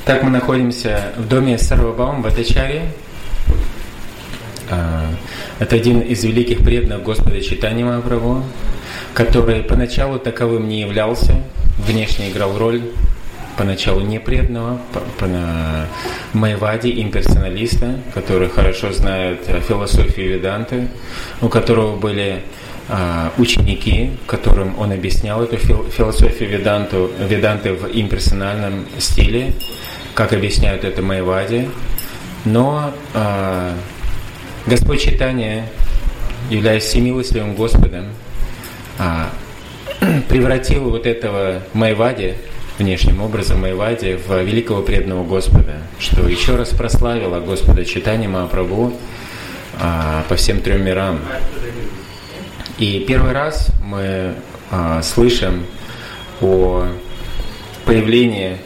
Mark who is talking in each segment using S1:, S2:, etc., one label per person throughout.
S1: Так мы находимся в доме Сарвабхаума Бхаттачарьи. Это один из великих преданных Господа Чайтаньи Махапрабху, который поначалу таковым не являлся, внешне играл роль поначалу непреданного, майявади, имперсоналиста, который хорошо знает философию Веданты, у которого были ученики, которым он объяснял эту философию Веданты в имперсональном стиле, как объясняют это майявади. Но Господь Чайтанья, являясь всемилостливым Господом, превратил вот этого майявади, внешним образом майявади, в великого преданного Господа, что еще раз прославило Господа Чайтаньи Махапрабху по всем трем мирам. И первый раз мы слышим о появлении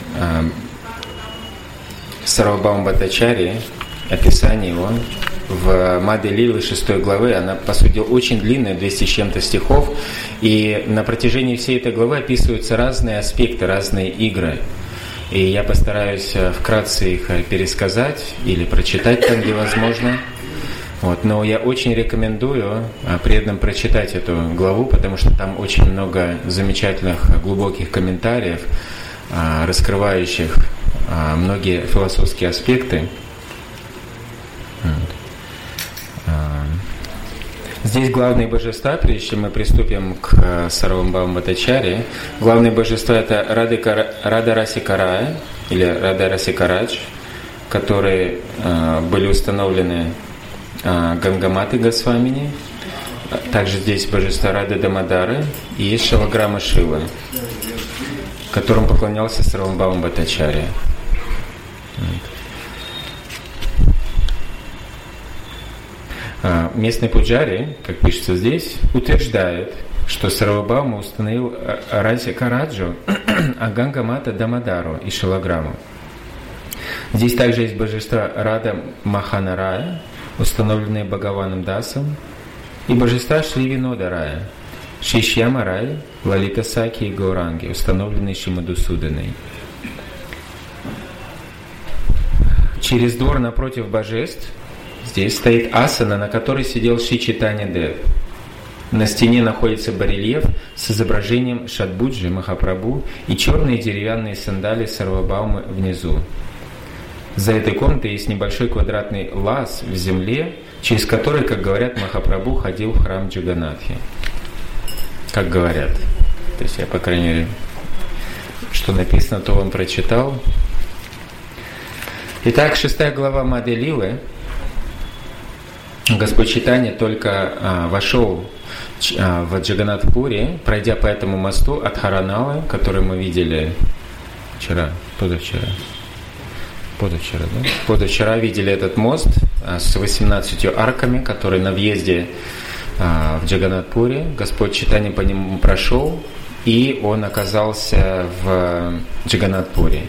S1: Сарвабхаума Бхаттачарьи, описание его в Мадхья Лилы 6 главы. Она, по сути, очень длинная, 200 с чем-то стихов, и на протяжении всей этой главы описываются разные аспекты, разные игры. И я постараюсь вкратце их пересказать или прочитать там, где возможно. Но я очень рекомендую преданным прочитать эту главу, потому что там очень много замечательных, глубоких комментариев, раскрывающих многие философские аспекты. Здесь главные божества, прежде чем мы приступим к Сарвабхаума Бхаттачарьи, главные божества — это Рада Расика или Рада Расикарадж, которые были установлены Гангаматой Госвамини. Также здесь божества Рады Дамодары и есть Шалаграма Шила, которым поклонялся Сарвабхаума Бхаттачарья. Местный пуджари, как пишется здесь, утверждает, что Сарвабхаума установил Расикараджу, а Гангамата Дамодару и Шалаграму. Здесь также есть божества Рада Маханарая, установленные Бхагаваном Дасом, и божества Шри Винода Рая, Шишьяма Рай, Лалита Саки и Гауранги, установленные Шри Мадхусуданой. Через двор напротив божеств здесь стоит асана, на которой сидел Шри Чайтанья Дев. На стене находится барельеф с изображением Шадбуджи Махапрабху и черные деревянные сандали Сарвабхаумы внизу. За этой комнатой есть небольшой квадратный лаз в земле, через который, как говорят, Махапрабху ходил в храм Джаганатхи. Как говорят. То есть я, по крайней мере, что написано, то вам прочитал. Итак, 6 глава Мадхья Лилы. Господь Чайтанья только вошел в Джаганнатхпури, пройдя по этому мосту от Хараналы, который мы видели позавчера видели этот мост с 18 арками, который на въезде в Джаганнатхпури. Господь Чайтанья по нему прошел, и он оказался в Джаганнатхпури.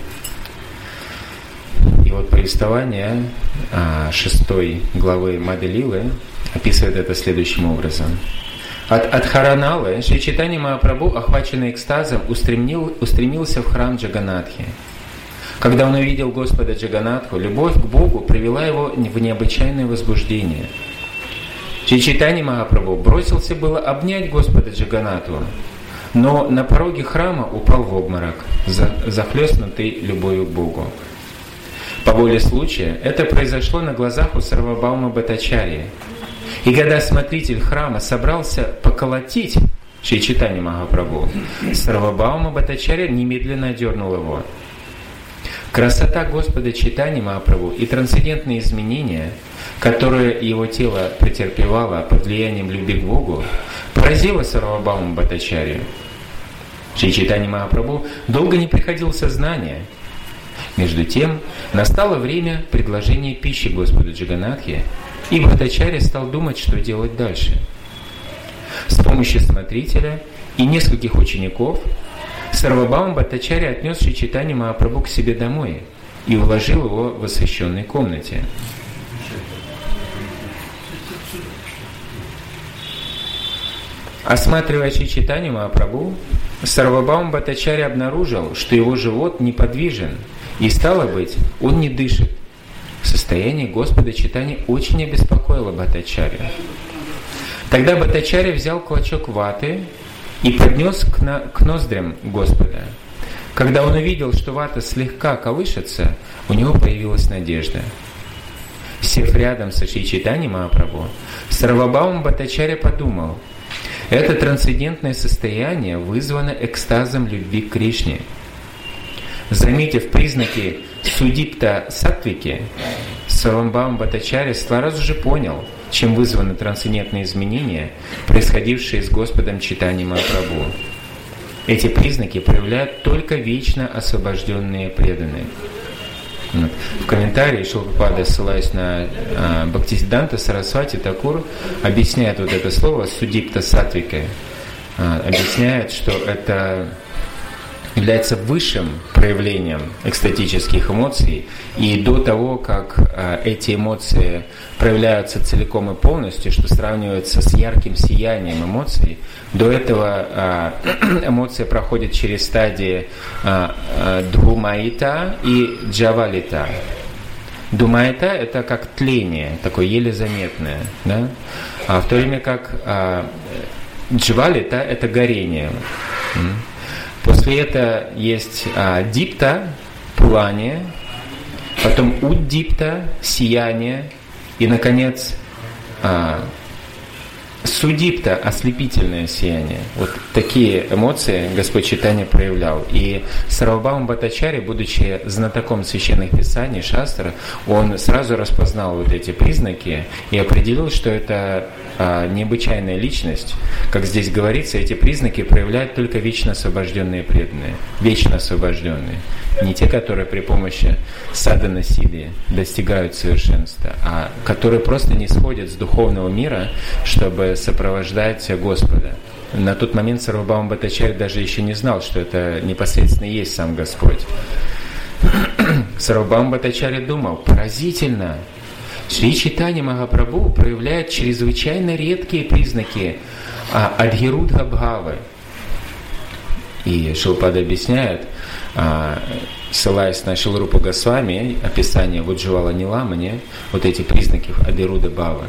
S1: И вот повествование 6 главы Мадхья Лилы описывает это следующим образом. От Хараналы Шри Чайтанья Махапрабху, охваченный экстазом, устремился в храм Джаганнатхи. Когда он увидел Господа Джаганнатху, любовь к Богу привела его в необычайное возбуждение. Шри Чайтанья Махапрабху бросился было обнять Господа Джаганнатху, но на пороге храма упал в обморок, захлестнутый любовью к Богу. По воле случая это произошло на глазах у Сарвабхаума Бхаттачарьи. И когда смотритель храма собрался поколотить Шри Чайтанья Махапрабху, Сарвабхаума Бхаттачарья немедленно одернул его. Красота Господа Чайтаньи Махапрабху и трансцендентные изменения, которые его тело претерпевало под влиянием любви к Богу, поразило Сарвабхаума Бхаттачарью. Шри Чайтанья Махапрабху долго не приходил в сознание. Между тем, настало время предложения пищи Господу Джаганнатхе, и Бхаттачарья стал думать, что делать дальше. С помощью смотрителя и нескольких учеников Сарвабхаума Бхаттачарья отнес Шри Чайтанью Махапрабху к себе домой и уложил его в освященной комнате. Осматривая Шри Чайтанью Махапрабху, Сарвабхаума Бхаттачарья обнаружил, что его живот неподвижен, и, стало быть, он не дышит. Состояние Господа Чайтаньи очень обеспокоило Бхаттачарью. Тогда Бхаттачарья взял клочок ваты и поднес к ноздрям Господа. Когда он увидел, что вата слегка колышется, у него появилась надежда. Сев рядом со Шри Чайтаньей Махапрабху, Сарвабхаума Бхаттачарья подумал: это трансцендентное состояние вызвано экстазом любви к Кришне. Заметив признаки судипта саттвики, Сарвабхаума Бхаттачарья сразу же понял, чем вызваны трансцендентные изменения, происходившие с Господом Чайтаньей Махапрабху. Эти признаки проявляют только вечно освобожденные преданные. В комментарии Шрила Прабхупада, ссылаясь на Бхактисиддханта Сарасвати Такур, объясняет вот это слово «судипта саттвика», объясняет, что это является высшим проявлением экстатических эмоций, и до того, как эти эмоции проявляются целиком и полностью, что сравнивается с ярким сиянием эмоций, до этого эмоция проходит через стадии дхумаита и джавалита. Думаита — это как тление, такое еле заметное, да? А в то время как джавалита — это горение. После этого есть дипта, пылание, потом уддипта, сияние, и, наконец, судипта, ослепительное сияние. Вот такие эмоции Господь Чайтанья проявлял. И Сарвабхаума Бхаттачарья, будучи знатоком священных писаний, шастр, он сразу распознал вот эти признаки и определил, что это необычайная личность. Как здесь говорится, эти признаки проявляют только вечно освобожденные преданные. Вечно освобожденные. Не те, которые при помощи садхана-сиддхи достигают совершенства, а которые просто не сходят с духовного мира, чтобы сопровождать Господа. На тот момент Сарвабхаума Бхаттачарья даже еще не знал, что это непосредственно и есть сам Господь. Сарвабхаума Бхаттачарья думал: поразительно! Шри Чайтанья Махапрабху проявляет чрезвычайно редкие признаки адхирудха-бхавы. И Шрила Прабхупада объясняет, ссылаясь на Шрилу Рупу Госвами, описание в Уджвала Ниламане, вот эти признаки адхирудха-бхавы,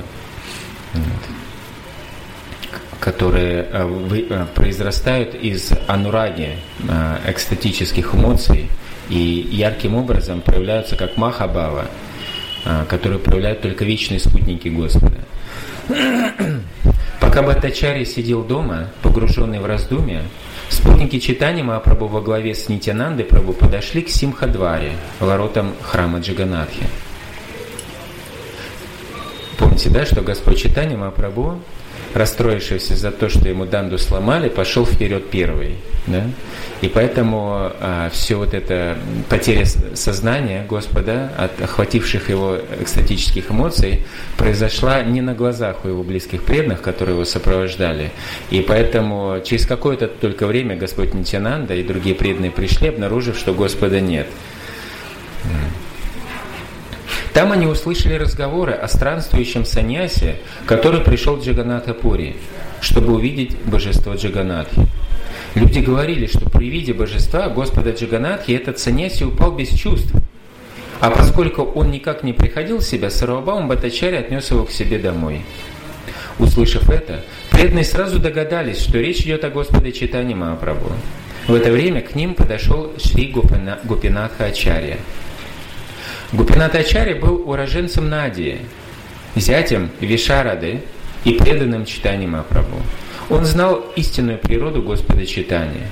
S1: которые произрастают из анураги, экстатических эмоций, и ярким образом проявляются как махабхава, которые проявляют только вечные спутники Господа. Пока Бхаттачарья сидел дома, погруженный в раздумья, спутники Чайтаньи Махапрабху во главе с Нитьянандой Прабху подошли к Симхадваре, воротам храма Джаганнатхи. Помните, да, что Господь Чайтанья Махапрабху, расстроившийся за то, что ему данду сломали, пошел вперед первый. Да? И поэтому все вот это потеря сознания Господа от охвативших его экстатических эмоций произошла не на глазах у его близких преданных, которые его сопровождали. И поэтому через какое-то только время Господь Нитьянанда и другие преданные пришли, обнаружив, что Господа нет. Там они услышали разговоры о странствующем саньясе, который пришел в Джаганнатха-пури, чтобы увидеть божество Джаганнатхи. Люди говорили, что при виде божества Господа Джаганнатхи этот саньяси упал без чувств. А поскольку он никак не приходил в себя, Сарвабхаума Бхаттачарья отнес его к себе домой. Услышав это, преданные сразу догадались, что речь идет о Господе Чайтаньи Махапрабху. В это время к ним подошел Шри Гопинатха Ачарья. Гопинатха Ачарья был уроженцем Надии, зятем Вишарады и преданным Чайтаньи Махапрабху. Он знал истинную природу Господа Чайтаньи.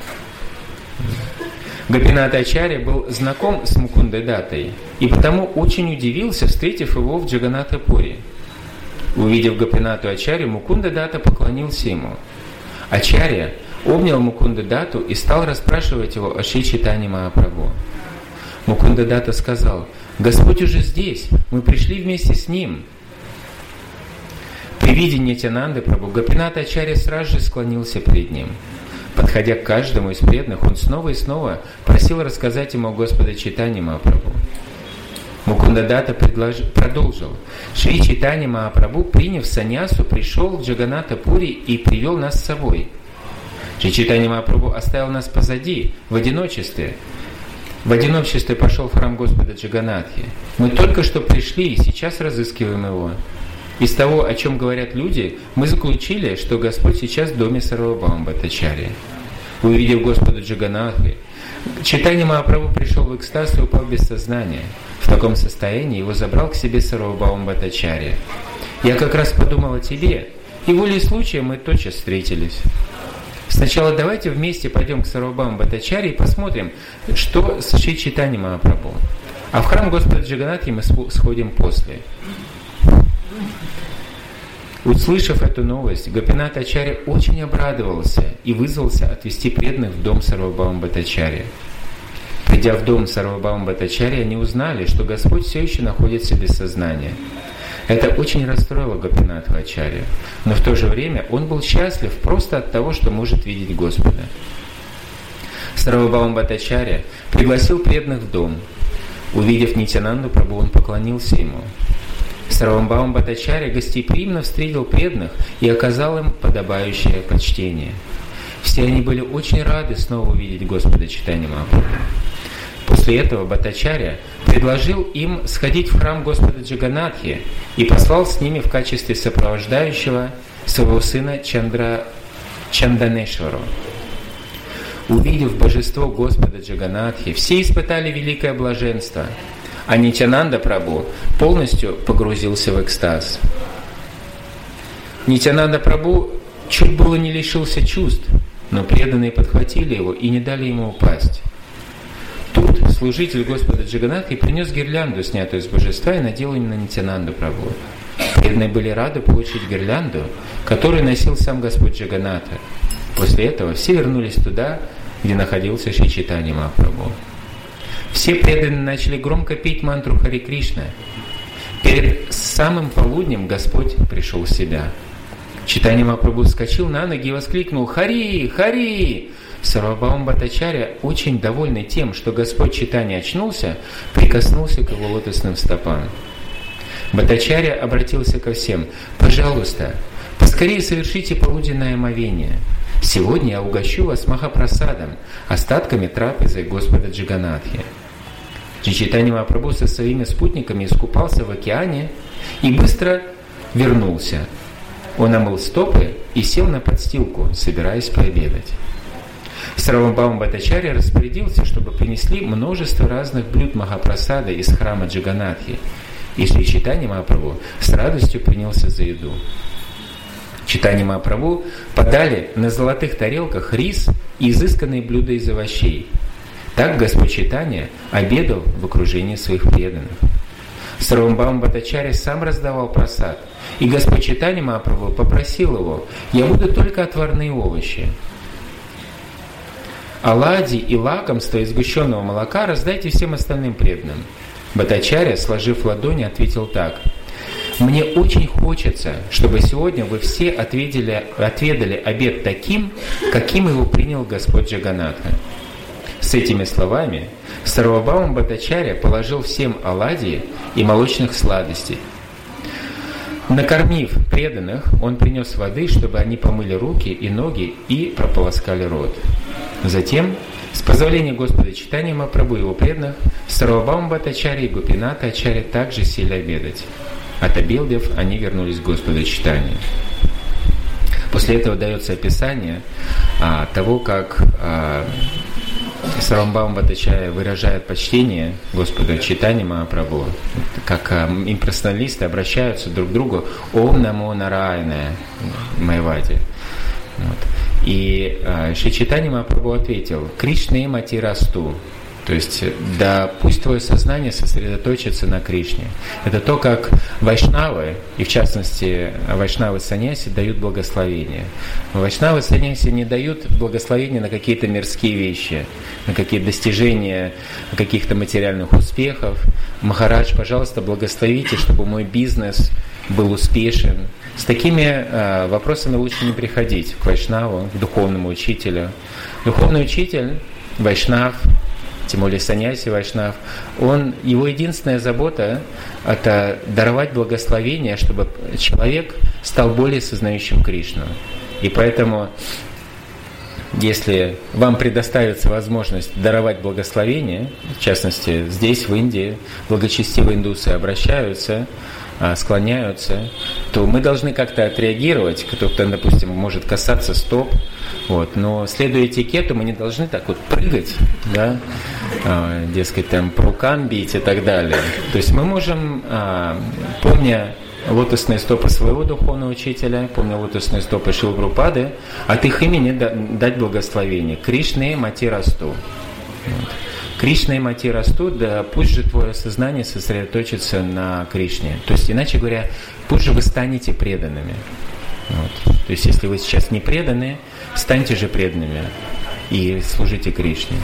S1: Гопинатха Ачарья был знаком с Мукундой Даттой и потому очень удивился, встретив его в Джаганнатха-пури. Увидев Гопинатху Ачарью, Мукунда Датта поклонился ему. Ачарья обнял Мукунда Датту и стал расспрашивать его о Шри Чайтаньи Махапрабху. Мукунда Датта сказал: «Господь уже здесь, мы пришли вместе с Ним». При виде Нитьянанды Прабху Гопинатха Ачарья сразу же склонился перед ним. Подходя к каждому из преданных, он снова и снова просил рассказать ему о Господе Чайтаньи Махапрабху. Мукунда Датта продолжил: «Шри Чайтанья Махапрабху, приняв саньясу, пришел в Джаганнатха-пури и привел нас с собой. Шри Чайтанья Махапрабху оставил нас позади, в одиночестве. В одиночестве пошел в храм Господа Джаганнатхи. Мы только что пришли и сейчас разыскиваем его. Из того, о чем говорят люди, мы заключили, что Господь сейчас в доме Сарвабхаума Бхаттачарьи. Увидев Господа Джаганнатхи, Чайтанья Махапрабху пришел в экстаз и упал без сознания. В таком состоянии его забрал к себе Сарвабхаума Бхаттачарья. Я как раз подумал о тебе, и волей случая мы тотчас встретились. Сначала давайте вместе пойдем к Сарвабхаума Бхаттачарье и посмотрим, что с Шри Чайтаньей Махапрабху. А в храм Господа Джаганнатхи мы сходим после. Услышав эту новость, Гопинат Ачарья очень обрадовался и вызвался отвезти преданных в дом Сарвабхаума Бхаттачарьи. Придя в дом Сарвабхаума Бхаттачарьи, они узнали, что Господь все еще находится без сознания. Это очень расстроило Гопинатха Ачарью, но в то же время он был счастлив просто от того, что может видеть Господа. Сарвабхаума Бхаттачарья пригласил преданных в дом. Увидев Нитьянанду Прабху, он поклонился ему. Сарвабхаума Бхаттачарья гостеприимно встретил преданных и оказал им подобающее почтение. Все они были очень рады снова увидеть Господа Чайтанью Махапрабху. После этого Бхаттачарья предложил им сходить в храм Господа Джаганнатхи и послал с ними в качестве сопровождающего своего сына Чанданешвару. Увидев божество Господа Джаганнатхи, все испытали великое блаженство, а Нитьянанда Прабху полностью погрузился в экстаз. Нитьянанда Прабху чуть было не лишился чувств, но преданные подхватили его и не дали ему упасть. Тут служитель Господа Джаганнатхи принес гирлянду, снятую с божества, и надел им на Нитьянанду Прабху. Преданные были рады получить гирлянду, которую носил сам Господь Джаганнатха. После этого все вернулись туда, где находился Шри Чайтанья Махапрабху. Все преданные начали громко петь мантру Харе Кришна. Перед самым полуднем Господь пришел в себя. Чайтанья Махапрабху вскочил на ноги и воскликнул: «Хари! Хари!» Сарвабхаума Бхаттачарья, очень довольный тем, что Господь Чайтанья очнулся, прикоснулся к его лотосным стопам. Бхаттачарья обратился ко всем: «Пожалуйста, поскорее совершите полуденное омовение. Сегодня я угощу вас махапрасадом, остатками трапезы Господа Джаганнатхи». Шри Чайтанья Махапрабху со своими спутниками искупался в океане и быстро вернулся. Он омыл стопы и сел на подстилку, собираясь пообедать. Сарвабхаума Бхаттачарья распорядился, чтобы принесли множество разных блюд махапрасада из храма Джаганнатхи, и Шри Чайтанья Махапрабху с радостью принялся за еду. Чайтанья Махапрабху подали на золотых тарелках рис и изысканные блюда из овощей. Так Господь Чайтанья обедал в окружении своих преданных. Сарвабхаума Бхаттачарья сам раздавал прасад, и Господь Чайтанья Махапрабху попросил его: «Я буду только отварные овощи. Оладьи и лакомства из сгущенного молока раздайте всем остальным преданным». Бхаттачарья, сложив ладони, ответил так: «Мне очень хочется, чтобы сегодня вы все отведали обед таким, каким его принял Господь Джаганнатха». С этими словами Сарвабхаума Бхаттачарья положил всем оладьи и молочных сладостей. Накормив преданных, он принес воды, чтобы они помыли руки и ноги и прополоскали рот. Затем, с позволения Господа Чайтаньи Махапрабху и его преданных, Сарвабхаума Бхаттачарья и Гопинатха Ачарья также сели обедать. Отобедав, они вернулись к Господу Чайтанье. После этого дается описание того, как Сарвабхаума Бхаттачарья выражает почтение Господу Чайтаньи Махапрабху, как имперсоналисты обращаются друг к другу: «Ом намо Нараяна Майвади». Вот. И Шри Чайтанья Махапрабху ответил: «Кришне мати расту». То есть, да пусть твое сознание сосредоточится на Кришне. Это то, как вайшнавы, и в частности вайшнавы саньяси, дают благословение. Вайшнавы саньяси не дают благословения на какие-то мирские вещи, на какие-то достижения каких-то материальных успехов. Махарадж, пожалуйста, благословите, чтобы мой бизнес был успешен. С такими вопросами лучше не приходить к вайшнаву, к духовному учителю. Духовный учитель, вайшнав, тем более саньяси вайшнав, его единственная забота – это даровать благословение, чтобы человек стал более сознающим Кришну. И поэтому если вам предоставится возможность даровать благословение, в частности, здесь, в Индии, благочестивые индусы обращаются, склоняются, то мы должны как-то отреагировать. Кто-то, допустим, может касаться стоп, но следуя этикету, мы не должны так вот прыгать, да, дескать, там по рукам бить и так далее. То есть мы можем, помня лотосные стопы своего духовного учителя, помня лотосные стопы Шрилы Прабхупады, от их имени дать благословение. Кришне Мати Расту. Кришна и Мати растут, да пусть же твое сознание сосредоточится на Кришне. То есть, иначе говоря, пусть же вы станете преданными. То есть, если вы сейчас не преданы, станьте же преданными и служите Кришне.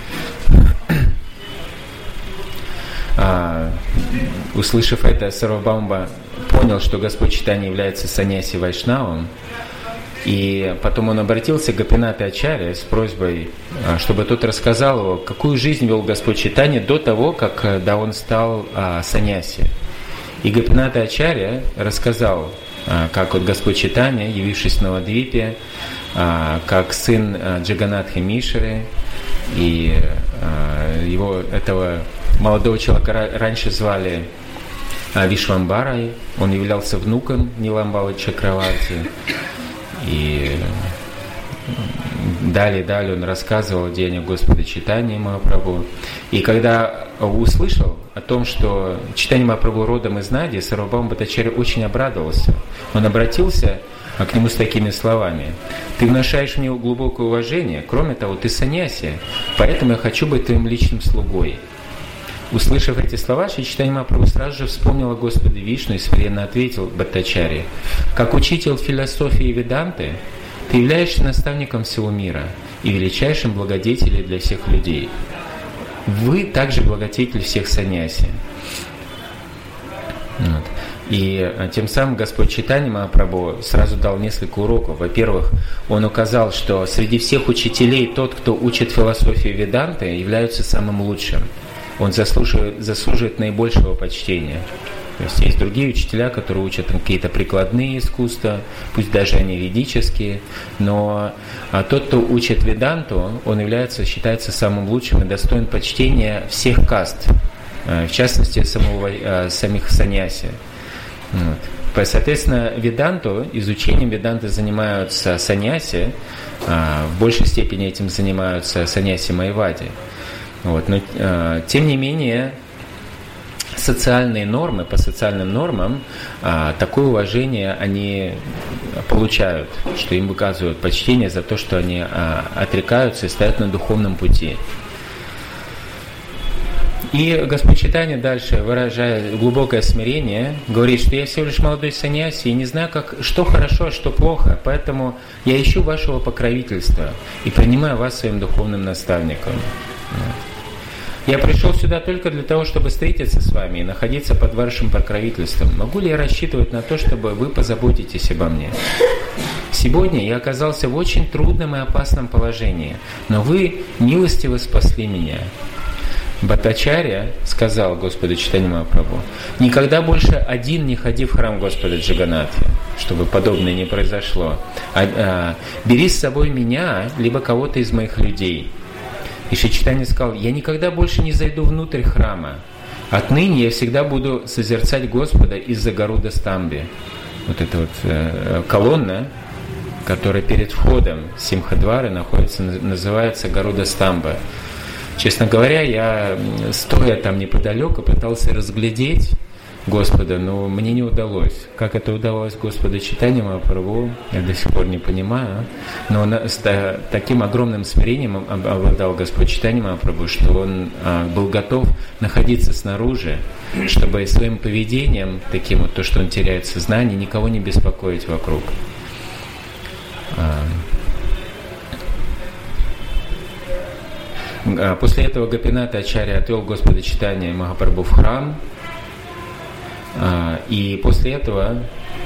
S1: Услышав это, Сарвабхаума понял, что Господь Чайтанья является саньяси Вайшнавом, и потом он обратился к Гопинатхе Ачарье с просьбой, чтобы тот рассказал его, какую жизнь вел Господь Чайтанья до того, когда он стал саньяси. И Гопинатхе Ачарье рассказал, как Господь Чайтанья, явившись в Навадвипе, как сын Джаганатхи Мишры, и его, этого молодого человека раньше звали Вишвамбарой, он являлся внуком Ниламбалы Чакраварти. И далее он рассказывал о деяниях Господа Чайтаньи Махапрабху. И когда услышал о том, что Чайтанья Махапрабху родом из Нади, Сарвабхаума Бхаттачарья очень обрадовался. Он обратился к нему с такими словами: «Ты внушаешь мне глубокое уважение, кроме того, ты саньяси, поэтому я хочу быть твоим личным слугой». Услышав эти слова, Шри Чайтанья Махапрабху сразу же вспомнил о Господе Вишну и смиренно ответил Бхаттачарье: «Как учитель философии Веданты, ты являешься наставником всего мира и величайшим благодетелем для всех людей. Вы также благодетель всех саньяси». И тем самым Господь Чайтанья Махапрабху сразу дал несколько уроков. Во-первых, он указал, что среди всех учителей тот, кто учит философию Веданты, является самым лучшим. Он заслуживает наибольшего почтения. То есть другие учителя, которые учат какие-то прикладные искусства, пусть даже они ведические, но тот, кто учит веданту, он считается самым лучшим и достоин почтения всех каст, в частности самих саньяси. Соответственно, изучением веданты занимаются саньяси, в большей степени этим занимаются саньяси Майявади. Но тем не менее, социальные нормы, по социальным нормам такое уважение они получают, что им выказывают почтение за то, что они отрекаются и стоят на духовном пути. И Господь Чайтанья дальше, выражая глубокое смирение, говорит, что я всего лишь молодой саньяси и не знаю, что хорошо, а что плохо, поэтому я ищу вашего покровительства и принимаю вас своим духовным наставником. Я пришел сюда только для того, чтобы встретиться с вами и находиться под вашим покровительством. Могу ли я рассчитывать на то, чтобы вы позаботитесь обо мне? Сегодня я оказался в очень трудном и опасном положении, но вы милостиво спасли меня. Бхаттачарья сказал Господу Чайтанье Махапрабху: «Никогда больше один не ходи в храм Господа Джаганатхи, чтобы подобное не произошло. Бери с собой меня, либо кого-то из моих людей». И Шри Чайтанья сказал: «Я никогда больше не зайду внутрь храма. Отныне я всегда буду созерцать Господа из-за Гаруда Стамби». Вот эта колонна, которая перед входом Симхадвары находится, называется Гаруда Стамба. Честно говоря, я, стоя там неподалеку, пытался разглядеть Господа, но мне не удалось. Как это удалось Господу Чайтанье Махапрабху, я до сих пор не понимаю. Но с таким огромным смирением обладал Господь Чайтанье Махапрабху, что он был готов находиться снаружи, чтобы своим поведением, таким вот, то, что он теряет сознание, никого не беспокоить вокруг. После этого Гопинатха Ачарья отвел Господа Чайтанья Махапрабху в храм, и после этого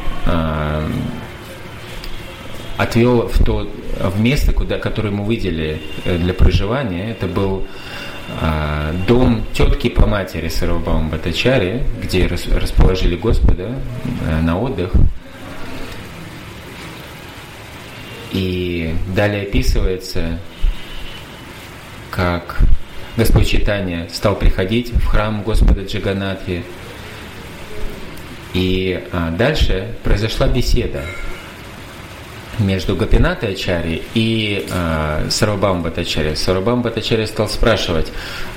S1: отвел в место, которое ему выделили для проживания. Это был дом тетки по матери Сарвабхаума Бхаттачарьи, где расположили Господа на отдых. И далее описывается, как Господь Чайтанья стал приходить в храм Господа Джаганнатхи. И дальше произошла беседа между Гопинатхой Ачарьей и Сарвабхаума Бхаттачарьей. Сарвабхаума Бхаттачарья стал спрашивать,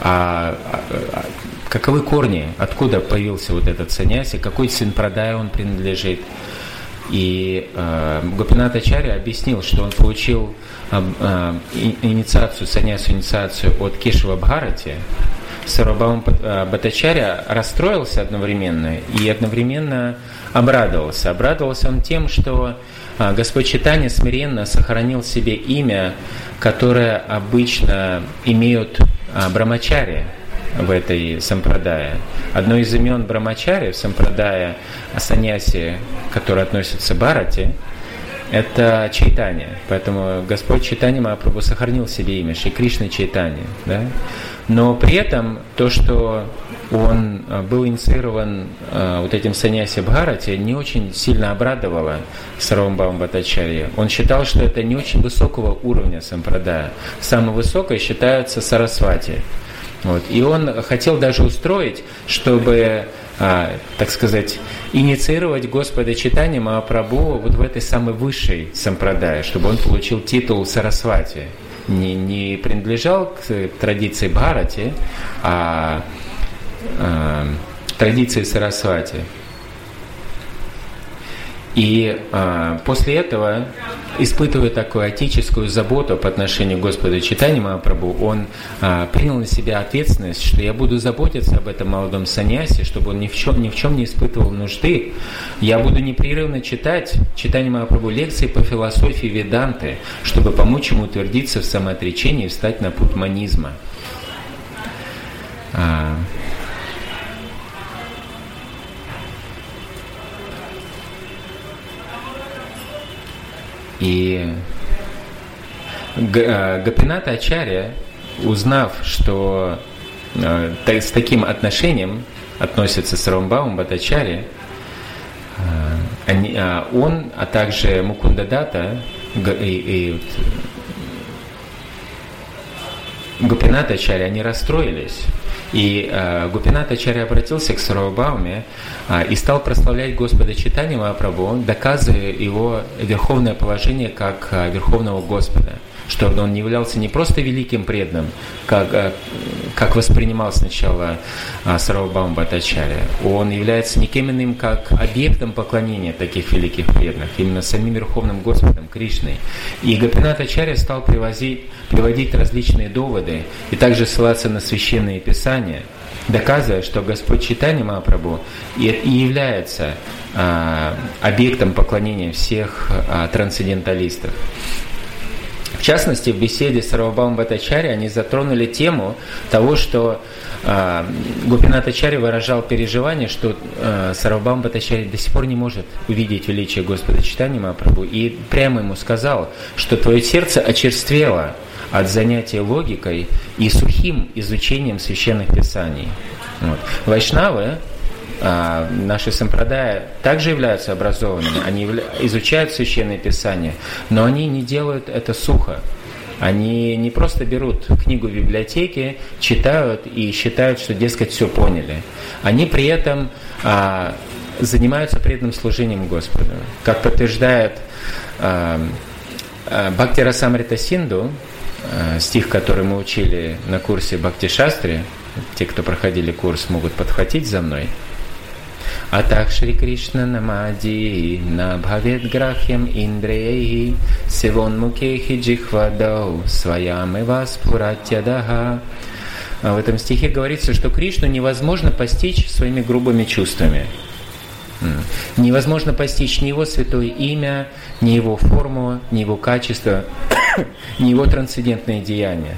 S1: каковы корни, откуда появился вот этот саньяси, какой симпрадая он принадлежит. И Гопинатха Ачарья объяснил, что он получил инициацию, саньясу, инициацию от Кешава Бхарати. Сарвабхаума Бхаттачарья расстроился одновременно и одновременно обрадовался. Обрадовался он тем, что Господь Чайтанья смиренно сохранил себе имя, которое обычно имеют брамачари в этой сампрадае. Одно из имен брамачари в сампрадае саньяси, которое относится к Бхарати, это Чайтанья. Поэтому Господь Чайтанья Махапрабху сохранил себе имя Шри Кришна Чайтанья. Да? Но при этом то, что он был инициирован вот этим саньяси Бхарати, не очень сильно обрадовало Сарвабхаума Бхаттачарьи. Он считал, что это не очень высокого уровня сампрадая. Самое высокое считается Сарасвати. Вот. И он хотел даже устроить, чтобы, так сказать, инициировать Господа Чайтанья Махапрабху вот в этой самой высшей сампрадае, чтобы он получил титул Сарасвати. Не принадлежал к традиции Бхарати, а традиции Сарасвати. И после этого, испытывая такую отеческую заботу по отношению к Господу Чайтанье Махапрабху, он принял на себя ответственность, что я буду заботиться об этом молодом саньясе, чтобы он ни в чем не испытывал нужды. Я буду непрерывно читать Чайтанье Махапрабху лекции по философии Веданты, чтобы помочь ему утвердиться в самоотречении и встать на путь манизма. И Гопинатха Ачарья, узнав, что с таким отношением относится Сарвабхаума Бхаттачарья, он, а также Мукундадата и Гопинатха Ачарья, они расстроились. И Гопинатха Ачарья обратился к Сарвабхауме и стал прославлять Господа Чайтанья Махапрабху, доказывая его верховное положение как Верховного Господа, что он не являлся не просто великим преданным, как воспринимал сначала Сарвабхаума Бхаттачарья, он является никем иным, как объектом поклонения таких великих преданных, именно самим Верховным Господом, Кришной. И Гопинатха Ачарья стал приводить различные доводы и также ссылаться на священные писания, доказывая, что Господь Чайтанья Махапрабху и является объектом поклонения всех трансценденталистов. В частности, в беседе с Сарвабхаума Бхаттачарьей они затронули тему того, что Гопинатха Ачарья выражал переживание, что Сарвабхаума Бхаттачарья до сих пор не может увидеть величие Господа Чайтаньи Махапрабху, и прямо ему сказал, что твое сердце очерствело от занятия логикой и сухим изучением священных писаний. Вот. Вайшнавы, наши сампрадая, также являются образованными, они изучают священные писания, но они не делают это сухо. Они не просто берут книгу в библиотеке, читают и считают, что, дескать, все поняли. Они при этом занимаются преданным служением Господу. Как подтверждает Бхакти Расамрита Синду, стих, который мы учили на курсе Бхакти Шастри, те, кто проходили курс, могут подхватить за мной. Атах Шри Кришна намади на бхавет грахьям индреи севон мукехи джихвадау своям васпуратьядаха. В этом стихе говорится, что Кришну невозможно постичь своими грубыми чувствами. Невозможно постичь ни его святое имя, ни его форму, ни его качество, ни его трансцендентные деяния.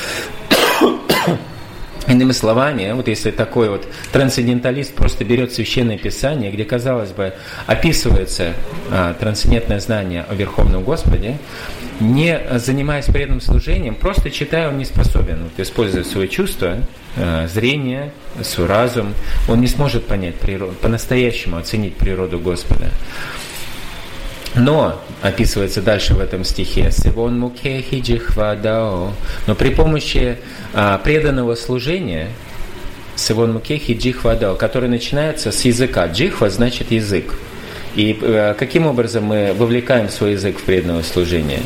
S1: Иными словами, вот если такой вот трансценденталист просто берет Священное Писание, где, казалось бы, описывается трансцендентное знание о Верховном Господе, не занимаясь преданным служением, просто читая, он не способен использовать свои чувства, зрение, свой разум, он не сможет понять природу, по-настоящему оценить природу Господа. Но, описывается дальше в этом стихе, «Севон мукехи джихвадао», но при помощи преданного служения, «Севон мукехи джихвадао», который начинается с языка. Джихва значит язык. И каким образом мы вовлекаем свой язык в преданное служение?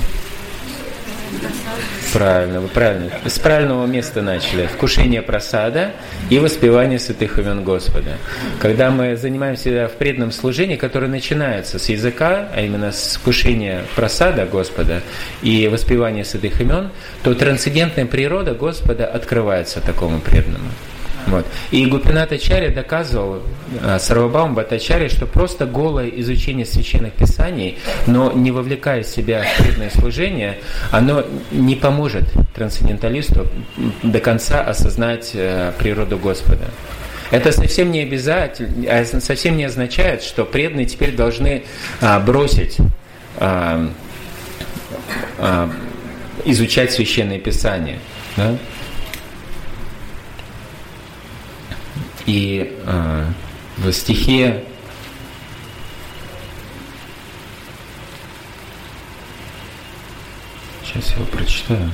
S1: Правильно, вы правильно. С правильного места начали. Вкушение прасада и воспевание святых имен Господа. Когда мы занимаемся в преданном служении, которое начинается с языка, а именно с вкушения прасада Господа и воспевания святых имен, то трансцендентная природа Господа открывается такому преданному. Вот. И Гопинат Ачарья доказывал Сарвабхаума Бхаттачарья, что просто голое изучение священных писаний, но не вовлекая себя в преданное служение, оно не поможет трансценденталисту до конца осознать природу Господа. Это совсем не обязательно, совсем не означает, что преданные теперь должны бросить изучать священные писания. Да? И в стихе сейчас я его прочитаю.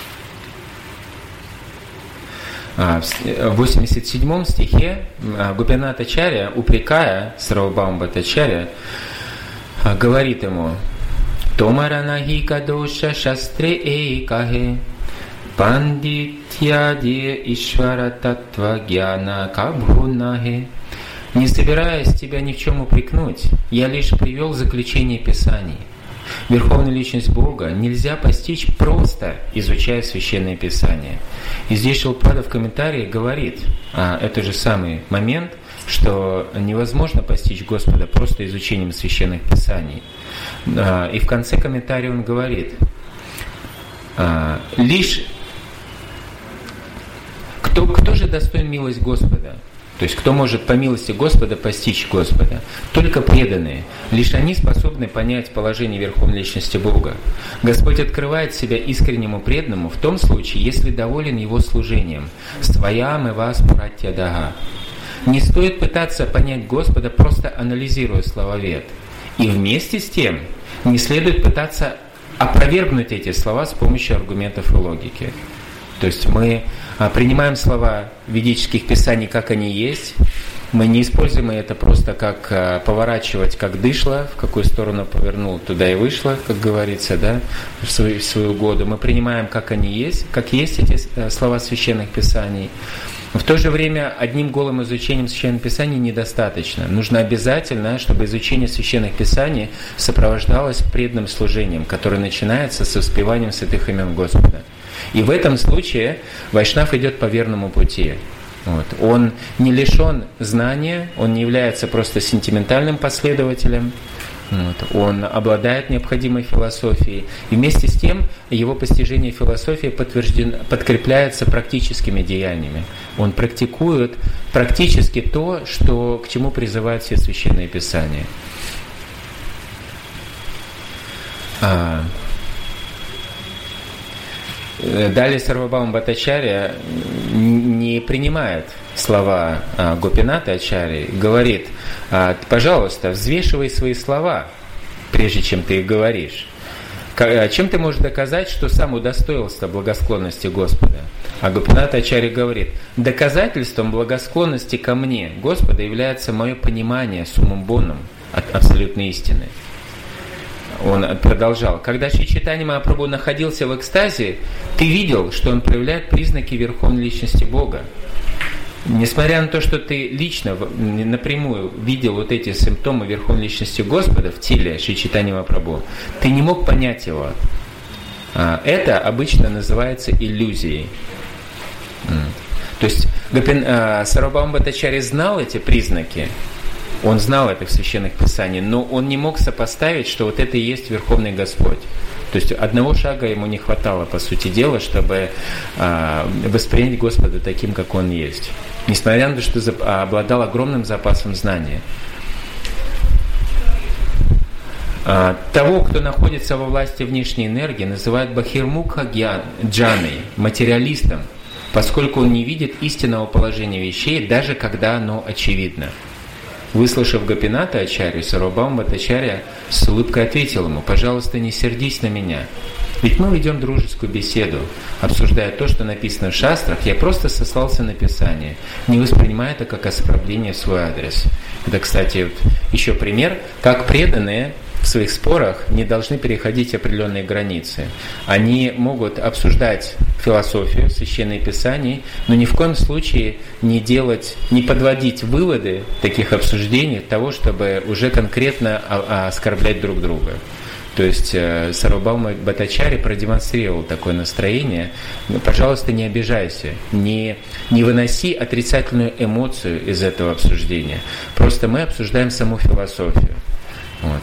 S1: В 87 стихе Гопинат Ачарья, упрекая Сарвабхаума Бхаттачарья, говорит ему: «Томаранахи кадоша шастре эйкахе пандитьяде ишвара таттва гьяна кабхунахе». Не собираясь тебя ни в чем упрекнуть, я лишь привел заключение Писаний. Верховную личность Бога нельзя постичь, просто изучая Священное Писание. И здесь Шилпада в комментарии говорит это же самый момент, что невозможно постичь Господа просто изучением Священных Писаний. И в конце комментария он говорит: лишь кто же достоин милость Господа? То есть, кто может по милости Господа постичь Господа? Только преданные. Лишь они способны понять положение Верховной Личности Бога. Господь открывает себя искреннему преданному в том случае, если доволен его служением. «Сваям и вас пуратьядага». Не стоит пытаться понять Господа, просто анализируя слововед. И вместе с тем не следует пытаться опровергнуть эти слова с помощью аргументов и логики. То есть мы принимаем слова ведических писаний, как они есть. Мы не используем это просто как поворачивать, как дышло, в какую сторону повернул, туда и вышло, как говорится, да, в свою угоду. Мы принимаем, как они есть, как есть эти слова священных писаний. В то же время одним голым изучением Священных Писаний недостаточно. Нужно обязательно, чтобы изучение Священных Писаний сопровождалось преданным служением, которое начинается с воспеванием святых имен Господа. И в этом случае вайшнав идет по верному пути. Вот. Он не лишен знания, он не является просто сентиментальным последователем, вот. Он обладает необходимой философией. И вместе с тем его постижение философии подкрепляется практическими деяниями. Он практикует практически то, к чему призывают все священные писания. Далее Сарвабхаума Бхаттачарья не принимает слова Гопината Ачарьи, говорит: пожалуйста, взвешивай свои слова, прежде чем ты их говоришь. Чем ты можешь доказать, что сам удостоился благосклонности Господа? А Гопинат Ачарья говорит: доказательством благосклонности ко мне Господа является мое понимание суммум бонум от абсолютной истины. Он продолжал: когда Шри Чайтанья Махапрабху находился в экстазе, ты видел, что он проявляет признаки Верховной Личности Бога. Несмотря на то, что ты лично, напрямую видел вот эти симптомы Верховной Личности Господа в теле Шри Чайтанья Махапрабху, ты не мог понять его. Это обычно называется иллюзией. То есть Сарвабхаума Бхаттачарья знал эти признаки, он знал это в Священных Писаниях, но он не мог сопоставить, что вот это и есть Верховный Господь. То есть одного шага ему не хватало, по сути дела, чтобы воспринять Господа таким, как Он есть. Несмотря на то, что обладал огромным запасом знания. Того, кто находится во власти внешней энергии, называют бахирмукха джаной, материалистом, поскольку он не видит истинного положения вещей, даже когда оно очевидно. Выслушав Гопината Ачарью, Сарвабхаума Бхаттачарья с улыбкой ответил ему: «Пожалуйста, не сердись на меня. Ведь мы ведем дружескую беседу, обсуждая то, что написано в шастрах. Я просто сослался на Писание, не воспринимая это как оскорбление в свой адрес». Это, кстати, вот еще пример, как преданные в своих спорах не должны переходить определенные границы. Они могут обсуждать философию, священные писания, но ни в коем случае не подводить выводы таких обсуждений того, чтобы уже конкретно оскорблять друг друга. То есть Сарвабхаума Бхаттачарья продемонстрировал такое настроение. Пожалуйста, не обижайся, не выноси отрицательную эмоцию из этого обсуждения. Просто мы обсуждаем саму философию. Вот.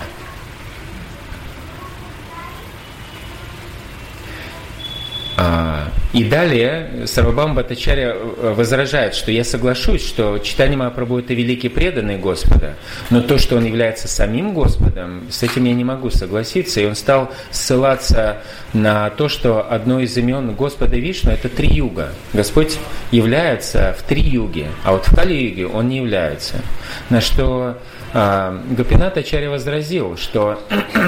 S1: И далее Сарвабхаума Бхаттачарья возражает, что я соглашусь, что Чайтанья Махапрабху — это великий преданный Господа, но то, что он является самим Господом, с этим я не могу согласиться. И он стал ссылаться на то, что одно из имен Господа Вишну — это Три-юга. Господь является в Три-юге, а вот в Кали-юге он не является. На что Гопинат Ачарья возразил, что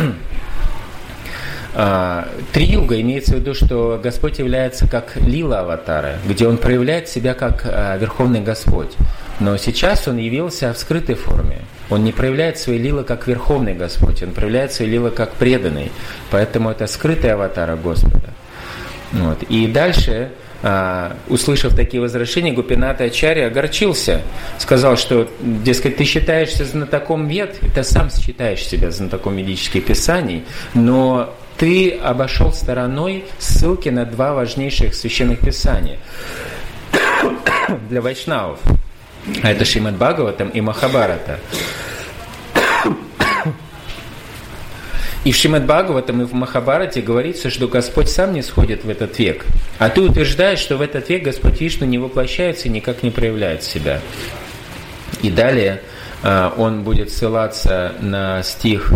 S1: Три-юга имеется в виду, что Господь является как лила-аватара, где Он проявляет себя как Верховный Господь. Но сейчас Он явился в скрытой форме. Он не проявляет свои лилы как Верховный Господь, Он проявляет свои лилы как преданный. Поэтому это скрытая аватара Господа. Вот. И дальше, услышав такие возражения, Гопинат Ачарья огорчился. Сказал, что, дескать, ты считаешься знатоком вед, ты сам считаешь себя знатоком ведических писаний, но ты обошел стороной ссылки на два важнейших священных писания для вайшнавов. А это Шримад Бхагаватам и Махабхарата. И в Шримад Бхагаватам и в Махабхарате говорится, что Господь сам не сходит в этот век. А ты утверждаешь, что в этот век Господь Вишну не воплощается и никак не проявляет себя. И далее он будет ссылаться на стих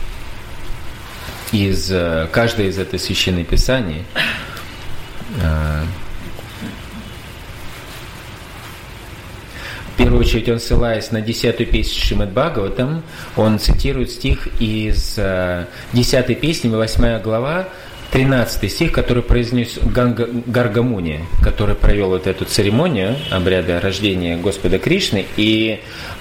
S1: из каждой из этих священных писаний. В первую очередь он, ссылаясь на 10-ю песню Шримад Бхагаватам, он цитирует стих из 10-й песни, 8 глава, 13 стих, который произнес Гарга-муни, который провел вот эту церемонию обряда рождения Господа Кришны и,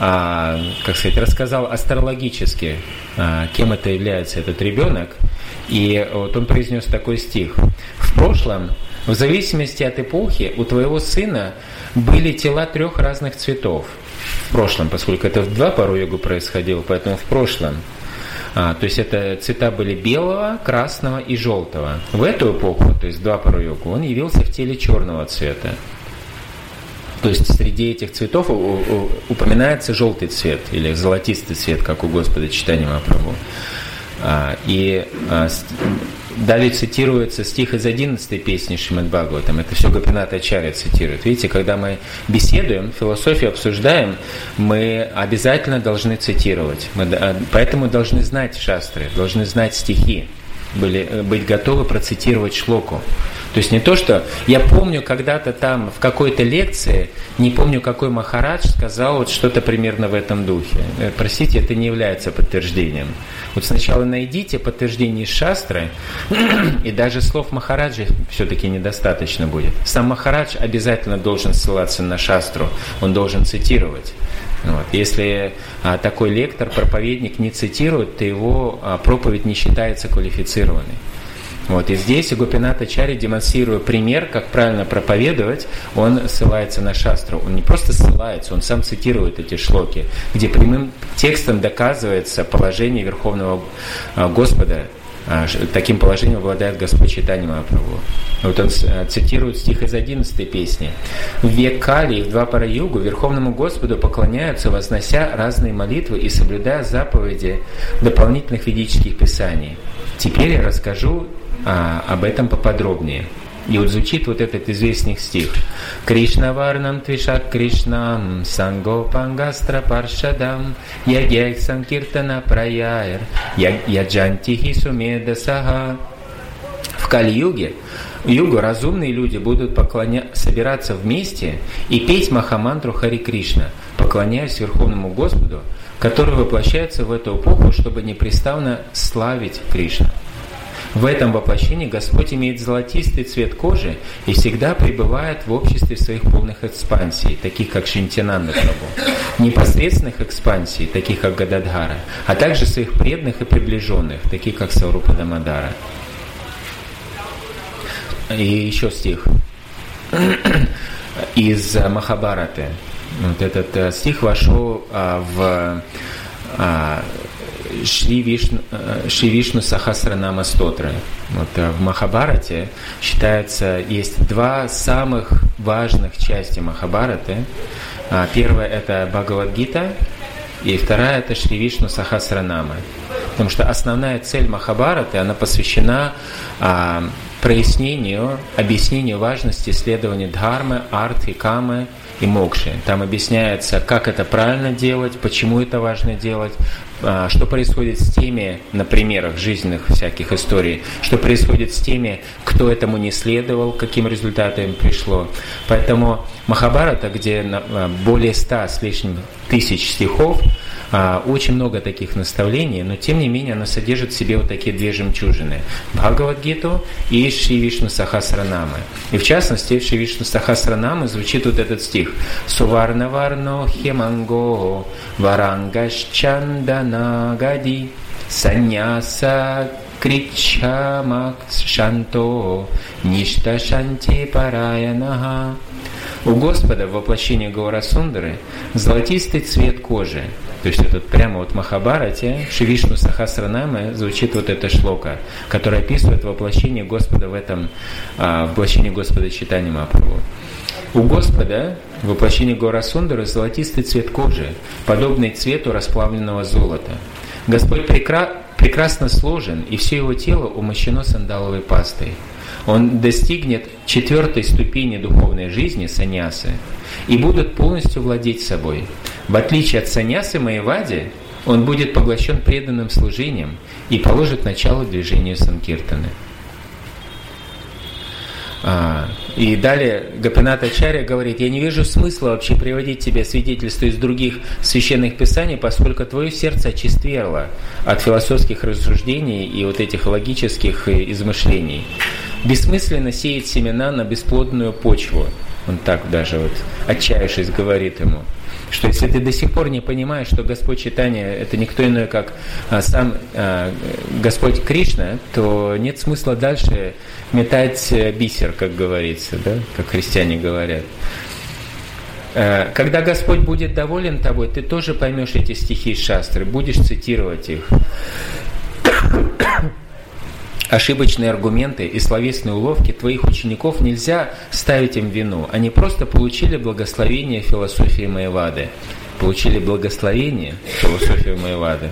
S1: рассказал астрологически, кем это является этот ребенок. И вот он произнес такой стих: «В прошлом, в зависимости от эпохи, у твоего сына были тела 3 разных цветов». В прошлом, поскольку это в Двапара-югу происходило, поэтому в прошлом. То есть это цвета были белого, красного и желтого. В эту эпоху, то есть Двапара-югу, он явился в теле черного цвета. То есть среди этих цветов упоминается желтый цвет или золотистый цвет, как у Господа Чайтаньи Махапрабху. И далее цитируется стих из 11-й песни Шримад Бхагаватам. Это все Гопинат Ачарья цитирует. Видите, когда мы беседуем, философию обсуждаем, мы обязательно должны цитировать. Поэтому должны знать шастры, должны знать стихи, быть готовы процитировать шлоку. То есть не то, что я помню когда-то там в какой-то лекции, не помню какой Махарадж сказал вот что-то примерно в этом духе. Простите, это не является подтверждением. Вот сначала найдите подтверждение из шастры, и даже слов Махараджи все-таки недостаточно будет. Сам Махарадж обязательно должен ссылаться на шастру, он должен цитировать. Вот. Если такой лектор, проповедник не цитирует, то его проповедь не считается квалифицированной. Вот. И здесь Гопинат Ачарья, демонстрируя пример, как правильно проповедовать, он ссылается на шастру. Он не просто ссылается, он сам цитирует эти шлоки, где прямым текстом доказывается положение Верховного Господа. Таким положением обладает Господь Чайтанья Махапрабху. Вот он цитирует стих из 11-й песни. «В век Кали и в Двапара-югу Верховному Господу поклоняются, вознося разные молитвы и соблюдая заповеди дополнительных ведических писаний. Теперь я расскажу об этом поподробнее». И вот звучит вот этот известный стих. «Кришна варнам твишак Кришнам сангопангастра паршадам ягек санкиртана праяер яджантихи сумедасаха». В Кали-юге разумные люди будут собираться вместе и петь Махамантру Хари Кришна, поклоняюсь Верховному Господу, который воплощается в эту эпоху, чтобы непрестанно славить Кришну. В этом воплощении Господь имеет золотистый цвет кожи и всегда пребывает в обществе своих полных экспансий, таких как Шинтянанда Прабху, непосредственных экспансий, таких как Гададхара, а также своих преданных и приближенных, таких как Сварупа Дамодара. И еще стих из Махабараты. Вот этот стих вошел в Шри Вишну Сахасранама Стотры. Вот в Махабарате считается, есть два самых важных части Махабараты. Первая — это Бхагавад-гита, и вторая — это Шри Вишну Сахасранама. Потому что основная цель Махабараты, она посвящена прояснению, объяснению важности исследования дхармы, арты, камы и мокши. Там объясняется, как это правильно делать, почему это важно делать, что происходит с теми, на примерах жизненных всяких историй, что происходит с теми, кто этому не следовал, к каким результатам пришло. Поэтому Махабарата, где более 100 с лишним тысяч стихов, очень много таких наставлений, но тем не менее она содержит в себе вот такие две жемчужины – Бхагавад-гиту и Шри Вишну Сахасранамы. И в частности, в Шри Вишну Сахасранамы звучит вот этот стих «Суварна варно хеманго варангаschandaнагади саньяса кричамак шанто ништа шанти параянага». У Господа в воплощении Гаурасундры золотистый цвет кожи. То есть это прямо вот в Махабарате, Шри Вишну Сахасранаме звучит вот эта шлока, которая описывает воплощение Господа в этом, воплощение Господа Чайтаньи Махапрабху. У Господа в воплощении Гаурасундры золотистый цвет кожи, подобный цвету расплавленного золота. Господь прекрасно сложен, и все его тело умощено сандаловой пастой. Он достигнет 4-й ступени духовной жизни, саньясы, и будет полностью владеть собой. В отличие от саньясы Майявади, он будет поглощен преданным служением и положит начало движению санкиртаны. И далее Гопинат Ачарья говорит: я не вижу смысла вообще приводить тебе свидетельства из других священных писаний, поскольку твое сердце очистело от философских рассуждений и вот этих логических измышлений. Бессмысленно сеять семена на бесплодную почву. Он так даже вот, отчаявшись, говорит ему, что если ты до сих пор не понимаешь, что Господь Чайтанья – это никто иной, как сам Господь Кришна, то нет смысла дальше метать бисер, как говорится, да? Как христиане говорят. Когда Господь будет доволен тобой, ты тоже поймешь эти стихи из шастры, будешь цитировать их. Ошибочные аргументы и словесные уловки твоих учеников нельзя ставить им вину. Они просто получили благословение философии Майявады. Получили благословение философии Майявады.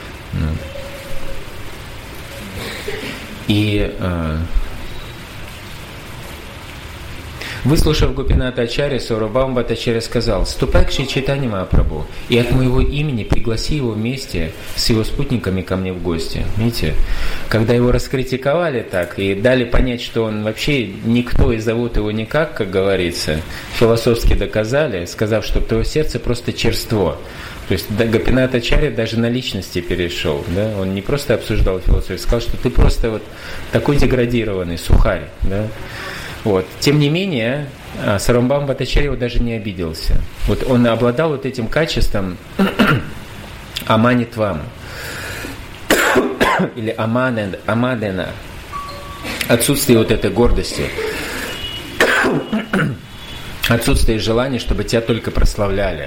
S1: И выслушав Гопината Ачарья, Саурабхама Бхаттачарья сказал: «Ступай к Шри Чайтаньи Махапрабху и от моего имени пригласи его вместе с его спутниками ко мне в гости». Видите, когда его раскритиковали так и дали понять, что он вообще никто и зовут его никак, как говорится, философски доказали, сказав, что твое сердце просто черство. То есть Гопинат Ачарья даже на личности перешел. Да? Он не просто обсуждал философию, сказал, что ты просто вот такой деградированный сухарь. Да? Вот. Тем не менее, Сарвабхаума Бхаттачарья даже не обиделся. Вот он обладал вот этим качеством аманитвам или амадена, отсутствие вот этой гордости, отсутствие желания, чтобы тебя только прославляли.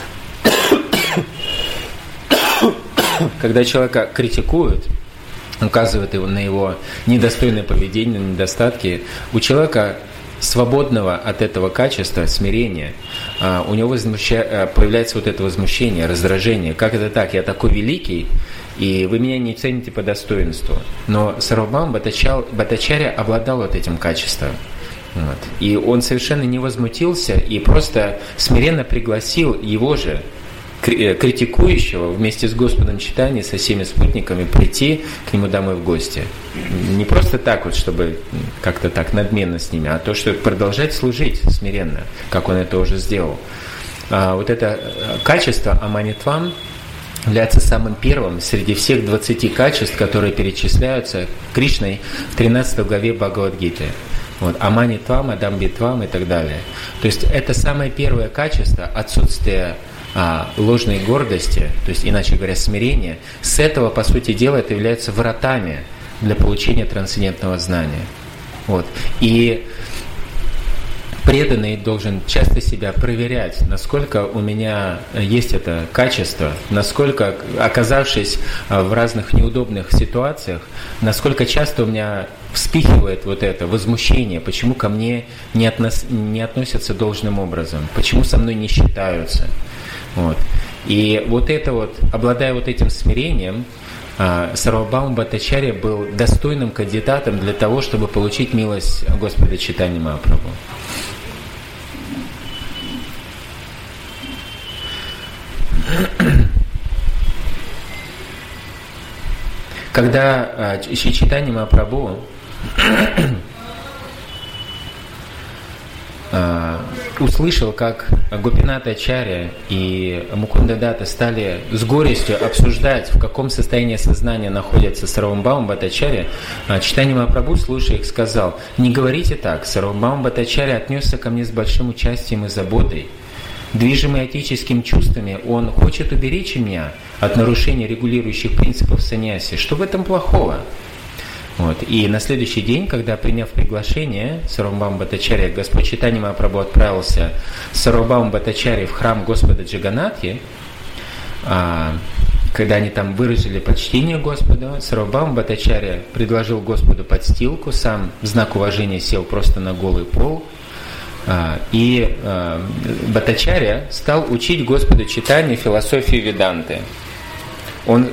S1: Когда человека критикуют, указывает его на его недостойное поведение, на недостатки, у человека, свободного от этого качества, смирения, у него появляется вот это возмущение, раздражение. Как это так? Я такой великий, и вы меня не цените по достоинству. Но Сарвабхаума Бхаттачарья обладал вот этим качеством. Вот. И он совершенно не возмутился и просто смиренно пригласил его же, критикующего, вместе с Господом Чайтаньей, со всеми спутниками прийти к нему домой в гости. Не просто так вот, чтобы как-то так надменно с ними, а то, чтобы продолжать служить смиренно, как он это уже сделал. вот это качество аманитвам является самым первым среди всех 20 качеств, которые перечисляются Кришной в 13 главе Бхагавад-гиты. Вот, аманитвам, адамбитвам и так далее. То есть это самое первое качество, отсутствие ложной гордости, то есть, иначе говоря, смирения. С этого, по сути дела, это является вратами для получения трансцендентного знания. Вот. И преданный должен часто себя проверять, насколько у меня есть это качество, насколько, оказавшись в разных неудобных ситуациях, насколько часто у меня вспихивает вот это возмущение, почему ко мне не относятся должным образом, почему со мной не считаются. Вот. И вот это вот, обладая вот этим смирением, Сарвабхаума Бхаттачарья был достойным кандидатом для того, чтобы получить милость Господа Чайтаньи Махапрабху. Когда Шри Чайтанья Махапрабху услышал, как Гопинат Ачарья и Мукунда Датта стали с горестью обсуждать, в каком состоянии сознания находится Сарвабхаума Бхаттачарья, Чайтанья Махапрабху, слушая их, сказал: «Не говорите так, Сарвабхаума Бхаттачарья отнесся ко мне с большим участием и заботой. Движимый отеческими чувствами, он хочет уберечь меня от нарушения регулирующих принципов саньяси. Что в этом плохого?» Вот. И на следующий день, когда, приняв приглашение Сарвабхаума Бхаттачарья, Господь Чайтанья Махапрабху отправился с Сарвабхаумой Бхаттачарьей в храм Господа Джаганнатхи, когда они там выразили почтение Господу, Сарвабхаума Бхаттачарья предложил Господу подстилку, сам в знак уважения сел просто на голый пол, и Бхаттачарья стал учить Господу Чайтанье философию Веданты. Он,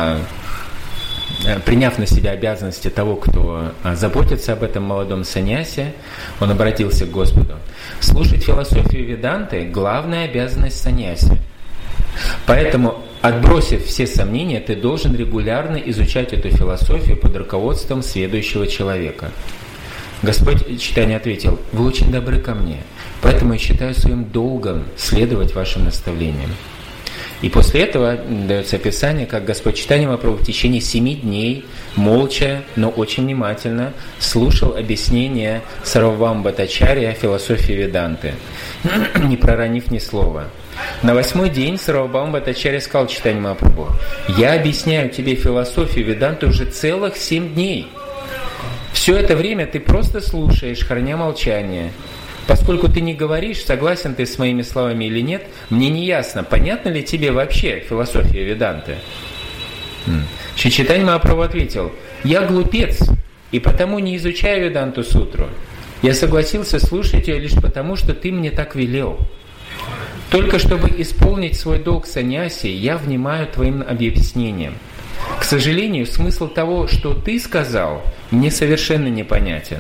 S1: приняв на себя обязанности того, кто заботится об этом молодом саньясе, он обратился к Господу. Слушать философию Веданты – главная обязанность саньяси. Поэтому, отбросив все сомнения, ты должен регулярно изучать эту философию под руководством следующего человека. Господь Чайтанья ответил: «Вы очень добры ко мне, поэтому я считаю своим долгом следовать вашим наставлениям». И после этого дается описание, как Господь Чайтанья Махапрабху в течение 7 дней молча, но очень внимательно слушал объяснение Сарвабхаума Бхаттачарьи о философии Веданты, не проронив ни слова. На 8-й день Сарвабхаума Бхаттачарья сказал Чайтанье Махапрабху: «Я объясняю тебе философию Веданты уже целых 7 дней. Все это время ты просто слушаешь, храня молчание. Поскольку ты не говоришь, согласен ты с моими словами или нет, мне не ясно, понятна ли тебе вообще философия Веданты». Шри Чайтанья Махапрабху ответил: «Я глупец, и потому не изучаю Веданту сутру. Я согласился слушать ее лишь потому, что ты мне так велел. Только чтобы исполнить свой долг саньяси, я внимаю твоим объяснениям. К сожалению, смысл того, что ты сказал, мне совершенно непонятен».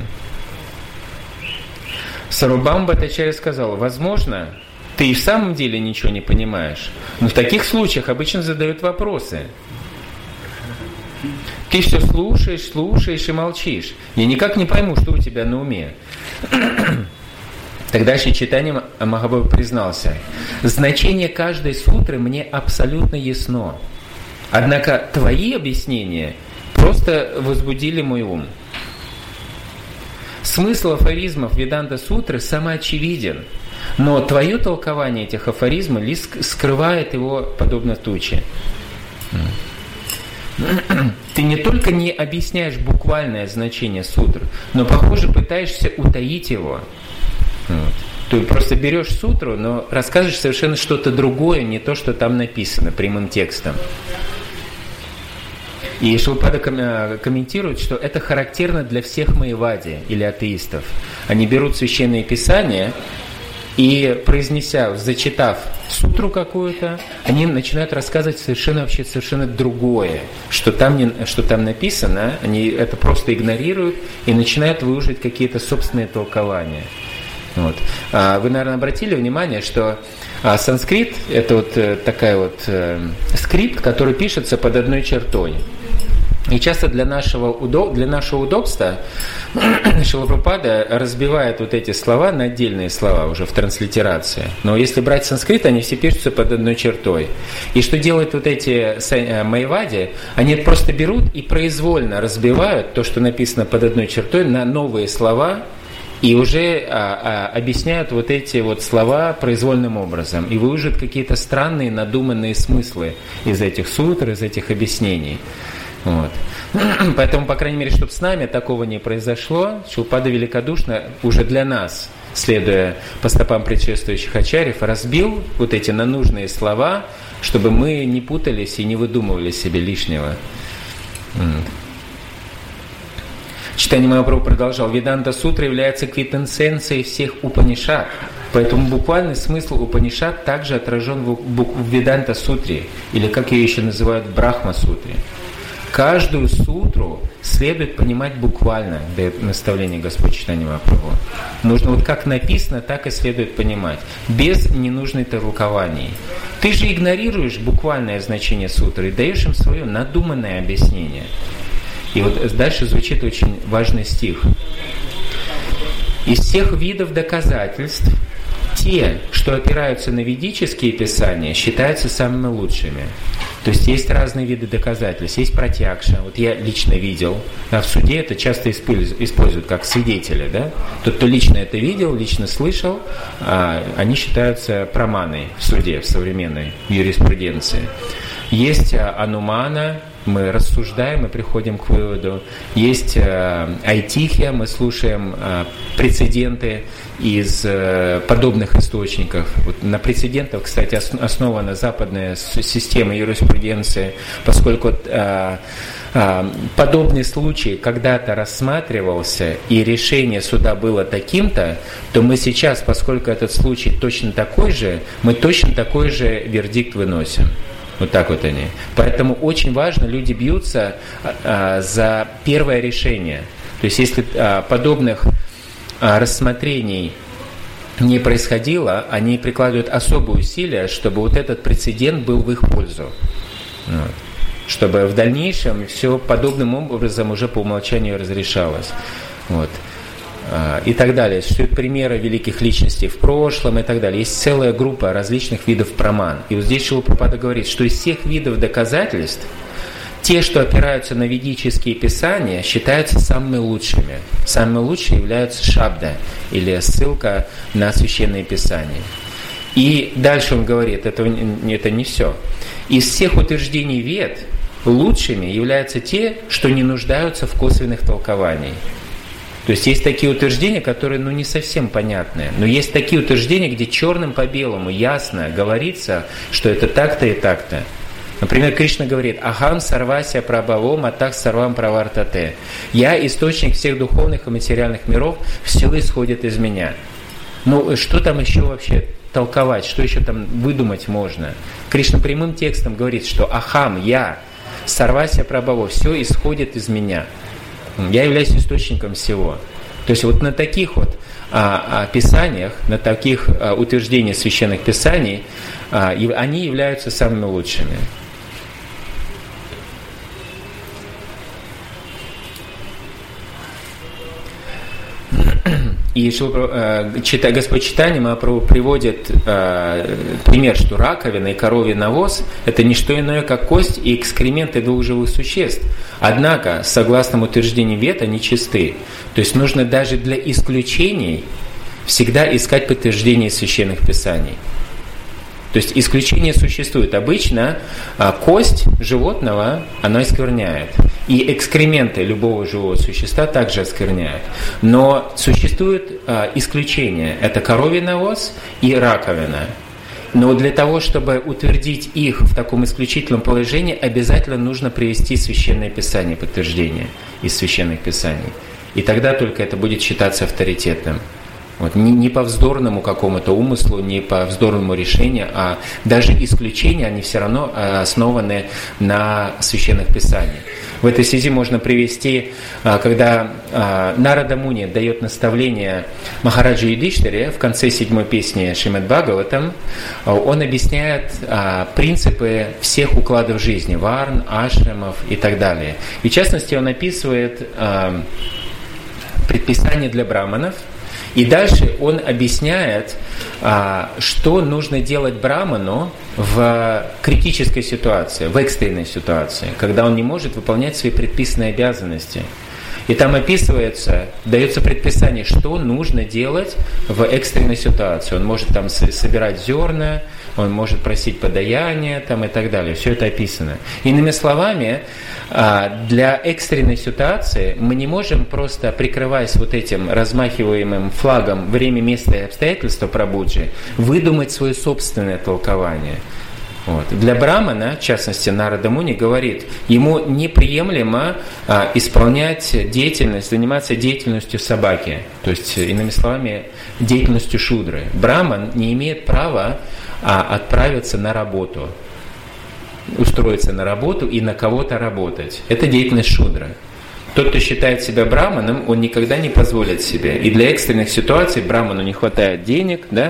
S1: Сарвабхаума Бхаттачарья сказал: «Возможно, ты и в самом деле ничего не понимаешь, но в таких случаях обычно задают вопросы. Ты все слушаешь и молчишь. Я никак не пойму, что у тебя на уме». Тогда Шри Чайтанья Махапрабху признался: «Значение каждой сутры мне абсолютно ясно. Однако твои объяснения просто возбудили мой ум. Смысл афоризмов Веданта-сутры самоочевиден, но твое толкование этих афоризмов лишь скрывает его подобно туче. Ты не только не объясняешь буквальное значение сутр, но, похоже, пытаешься утаить его. Вот. Ты просто берешь сутру, но рассказываешь совершенно что-то другое, не то, что там написано прямым текстом». И Шилпада комментирует, что это характерно для всех майявади или атеистов. Они берут священные писания и, зачитав сутру какую-то, они начинают рассказывать совершенно другое, что там написано, они это просто игнорируют и начинают выуживать какие-то собственные толкования. Вот. Вы, наверное, обратили внимание, что санскрит – это вот такая вот скрипт, который пишется под одной чертой. И часто для нашего удобства Шрила Прабхупада разбивает вот эти слова на отдельные слова уже в транслитерации. Но если брать санскрит, они все пишутся под одной чертой. И что делают вот эти майявади? Они просто берут и произвольно разбивают то, что написано под одной чертой, на новые слова, и уже объясняют вот эти вот слова произвольным образом. И выуживают какие-то странные надуманные смыслы из этих сутр, из этих объяснений. Вот. Поэтому, по крайней мере, чтобы с нами такого не произошло, Шрила великодушно уже для нас, следуя по стопам предшествующих ачарьев, разбил вот эти на нужные слова, чтобы мы не путались и не выдумывали себе лишнего. Читание Махапрабху продолжал. Веданта Сутра является квинтэссенцией всех Упанишад. Поэтому буквальный смысл Упанишад также отражен в Веданта Сутре, или как ее еще называют, в Брахма Сутре. Каждую сутру следует понимать буквально, дает наставление Господь Чайтанья Махапрабху. Нужно вот как написано, так и следует понимать, без ненужных толкований. Ты же игнорируешь буквальное значение сутры и даешь им свое надуманное объяснение. И вот дальше звучит очень важный стих. Из всех видов доказательств те, что опираются на ведические писания, считаются самыми лучшими. То есть есть разные виды доказательств, есть пратьякша. Вот я лично видел, в суде это часто используют как свидетели. Да? Тот, кто лично это видел, лично слышал, они считаются праманой в суде, в современной юриспруденции. Есть анумана, мы рассуждаем и приходим к выводу. Есть айтихия, мы слушаем прецеденты из подобных источников. Вот на прецедентах, кстати, основана западная система юриспруденции, поскольку подобный случай когда-то рассматривался и решение суда было таким-то, то мы сейчас, поскольку этот случай точно такой же, мы точно такой же вердикт выносим. Вот так вот они. Поэтому очень важно, люди бьются за первое решение. То есть если подобных рассмотрений не происходило, они прикладывают особые усилия, чтобы вот этот прецедент был в их пользу. Вот. Чтобы в дальнейшем все подобным образом уже по умолчанию разрешалось. Вот. И так далее. Существуют примеры великих личностей в прошлом и так далее. Есть целая группа различных видов праман. И вот здесь Шрила Прабхупада говорит, что из всех видов доказательств те, что опираются на ведические писания, считаются самыми лучшими. Самыми лучшими являются шабда, или ссылка на священные писания. И дальше он говорит, это не все. Из всех утверждений вед лучшими являются те, что не нуждаются в косвенных толкованиях. То есть есть такие утверждения, которые не совсем понятные. Но есть такие утверждения, где черным по белому ясно говорится, что это так-то и так-то. Например, Кришна говорит: «Ахам сарвася прабхаво матах сарвам правартате». «Я источник всех духовных и материальных миров, все исходит из меня». Ну, что там еще вообще толковать, что еще там выдумать можно? Кришна прямым текстом говорит, что «Ахам, я, сарвася прабхаво, все исходит из меня». Я являюсь источником всего. То есть вот на таких вот писаниях, на таких утверждениях священных писаний, они являются самыми лучшими. И Господь Чайтанья Махапрабху приводит пример, что раковина и коровий навоз – это не что иное, как кость и экскременты двух живых существ. Однако, согласно утверждению вед, они чисты. То есть нужно даже для исключений всегда искать подтверждение священных писаний. То есть исключения существуют. Обычно кость животного, она оскверняет. И экскременты любого живого существа также оскверняют. Но существуют исключения. Это коровий навоз и раковина. Но для того, чтобы утвердить их в таком исключительном положении, обязательно нужно привести священное писание, подтверждение из священных писаний. И тогда только это будет считаться авторитетным. Вот, не по вздорному какому-то умыслу, не по вздорному решению, а даже исключения, они все равно основаны на священных писаниях. В этой связи можно привести, когда Нарада Муни дает наставление Махараджи Юдиштхире в конце 7-й песни Шримад Бхагаватам, он объясняет принципы всех укладов жизни, варн, ашрамов и так далее. И в частности он описывает предписания для браманов. И дальше он объясняет, что нужно делать браману в критической ситуации, в экстренной ситуации, когда он не может выполнять свои предписанные обязанности. И там описывается, дается предписание, что нужно делать в экстренной ситуации. Он может там собирать зерна, он может просить подаяние там, и так далее. Все это описано. Иными словами, для экстренной ситуации мы не можем просто, прикрываясь вот этим размахиваемым флагом время, место и обстоятельства Прабхуджи, выдумать свое собственное толкование. Вот. Для брамана, в частности, Нарада Муни говорит, ему неприемлемо исполнять деятельность, заниматься деятельностью собаки, то есть, иными словами, деятельностью шудры. Браман не имеет права отправиться на работу, устроиться на работу и на кого-то работать. Это деятельность шудры. Тот, кто считает себя браманом, он никогда не позволит себе. И для экстренных ситуаций браману не хватает денег, да,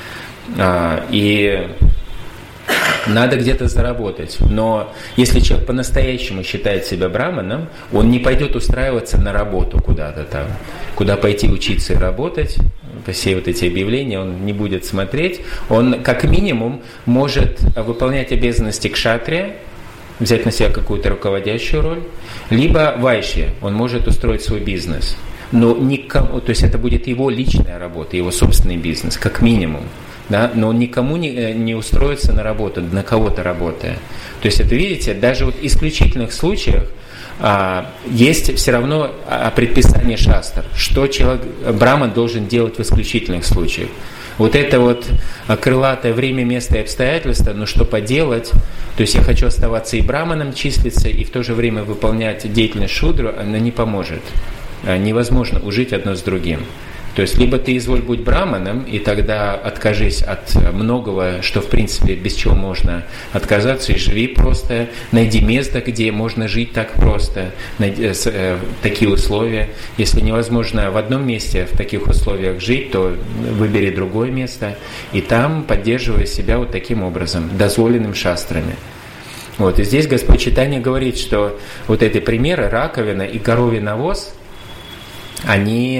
S1: и надо где-то заработать. Но если человек по-настоящему считает себя браманом, он не пойдет устраиваться на работу куда-то там, куда пойти учиться и работать. Все вот эти объявления он не будет смотреть. Он как минимум может выполнять обязанности кшатрия, взять на себя какую-то руководящую роль, либо вайшья, он может устроить свой бизнес. Но никому, то есть это будет его личная работа, его собственный бизнес, как минимум. Да? Но он никому не устроится на работу, на кого-то работая. То есть это, видите, даже вот в исключительных случаях есть все равно предписание шастр, что человек, браман должен делать в исключительных случаях. Вот это вот крылатое время, место и обстоятельства, но что поделать, то есть я хочу оставаться и браманом числиться, и в то же время выполнять деятельность шудру, она не поможет. Невозможно ужить одно с другим. То есть либо ты изволь будь браманом, и тогда откажись от многого, что в принципе без чего можно отказаться, и живи просто, найди место, где можно жить так просто, найди такие условия. Если невозможно в одном месте в таких условиях жить, то выбери другое место, и там поддерживай себя вот таким образом, дозволенным шастрами. Вот, и здесь Господь Чайтанья говорит, что вот эти примеры, раковина и коровий навоз, они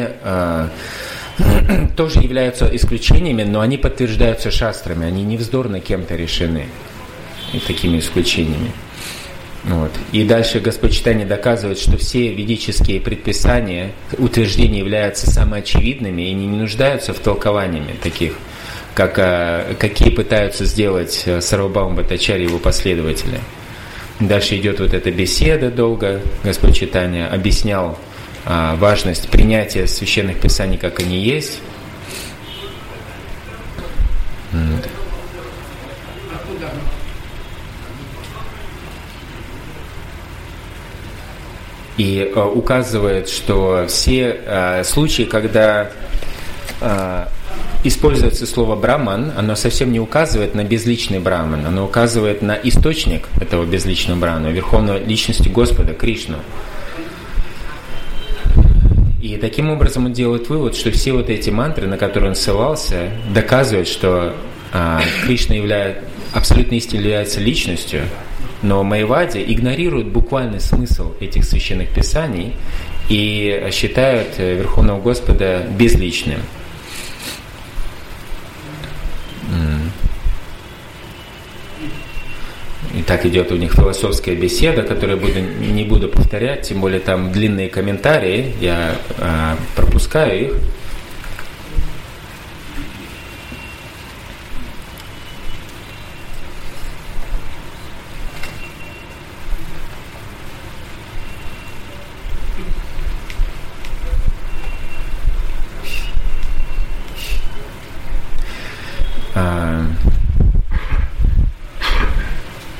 S1: тоже являются исключениями, но они подтверждаются шастрами, они не вздорно кем-то решены и такими исключениями. Вот. И дальше Господь Чайтанья доказывает, что все ведические предписания, утверждения являются самоочевидными и не нуждаются в толкованиями таких, какие пытаются сделать Сарвабхаума Бхаттачарья и его последователи. Дальше идет вот эта беседа долго. Господь Чайтанья объяснял важность принятия священных писаний, как они есть. И указывает, что все случаи, когда используется слово «браман», оно совсем не указывает на безличный браман, оно указывает на источник этого безличного брамана, верховной личности Господа, Кришну. И таким образом он делает вывод, что все вот эти мантры, на которые он ссылался, доказывают, что Кришна абсолютно истинно является личностью, но майявади игнорируют буквальный смысл этих священных писаний и считают Верховного Господа безличным. И так идет у них философская беседа, которую не буду повторять, тем более там длинные комментарии, я пропускаю их.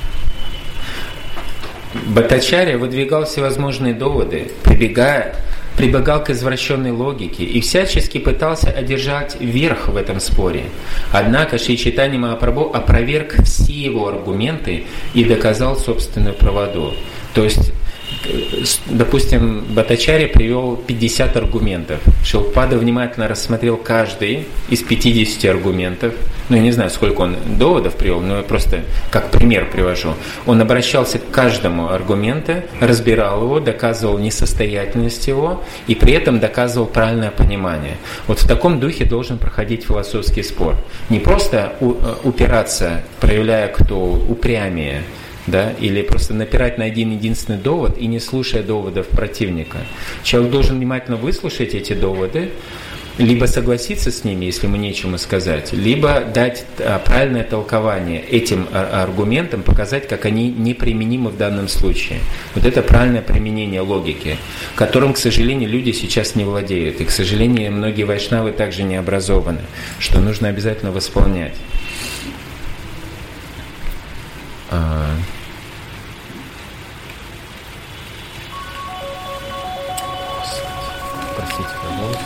S1: Бхаттачарья выдвигал всевозможные доводы, прибегая прибегал к извращенной логике и всячески пытался одержать верх в этом споре. Однако Шри Чайтанья Махапрабху опроверг все его аргументы и доказал собственную правоту. То есть, допустим, Бхаттачарья привел 50 аргументов. Шилпада внимательно рассмотрел каждый из 50 аргументов. Ну, я не знаю, сколько он доводов привел, но я просто как пример привожу. Он обращался к каждому аргументу, разбирал его, доказывал несостоятельность его и при этом доказывал правильное понимание. Вот в таком духе должен проходить философский спор. Не просто упираться, проявляя кто упрямее, да, или просто напирать на один единственный довод и не слушая доводов противника. Человек должен внимательно выслушать эти доводы, либо согласиться с ними, если ему нечему сказать, либо дать правильное толкование этим аргументам, показать, как они неприменимы в данном случае. Вот это правильное применение логики, которым, к сожалению, люди сейчас не владеют. И, к сожалению, многие вайшнавы также не образованы, что нужно обязательно восполнять. Простите, пожалуйста.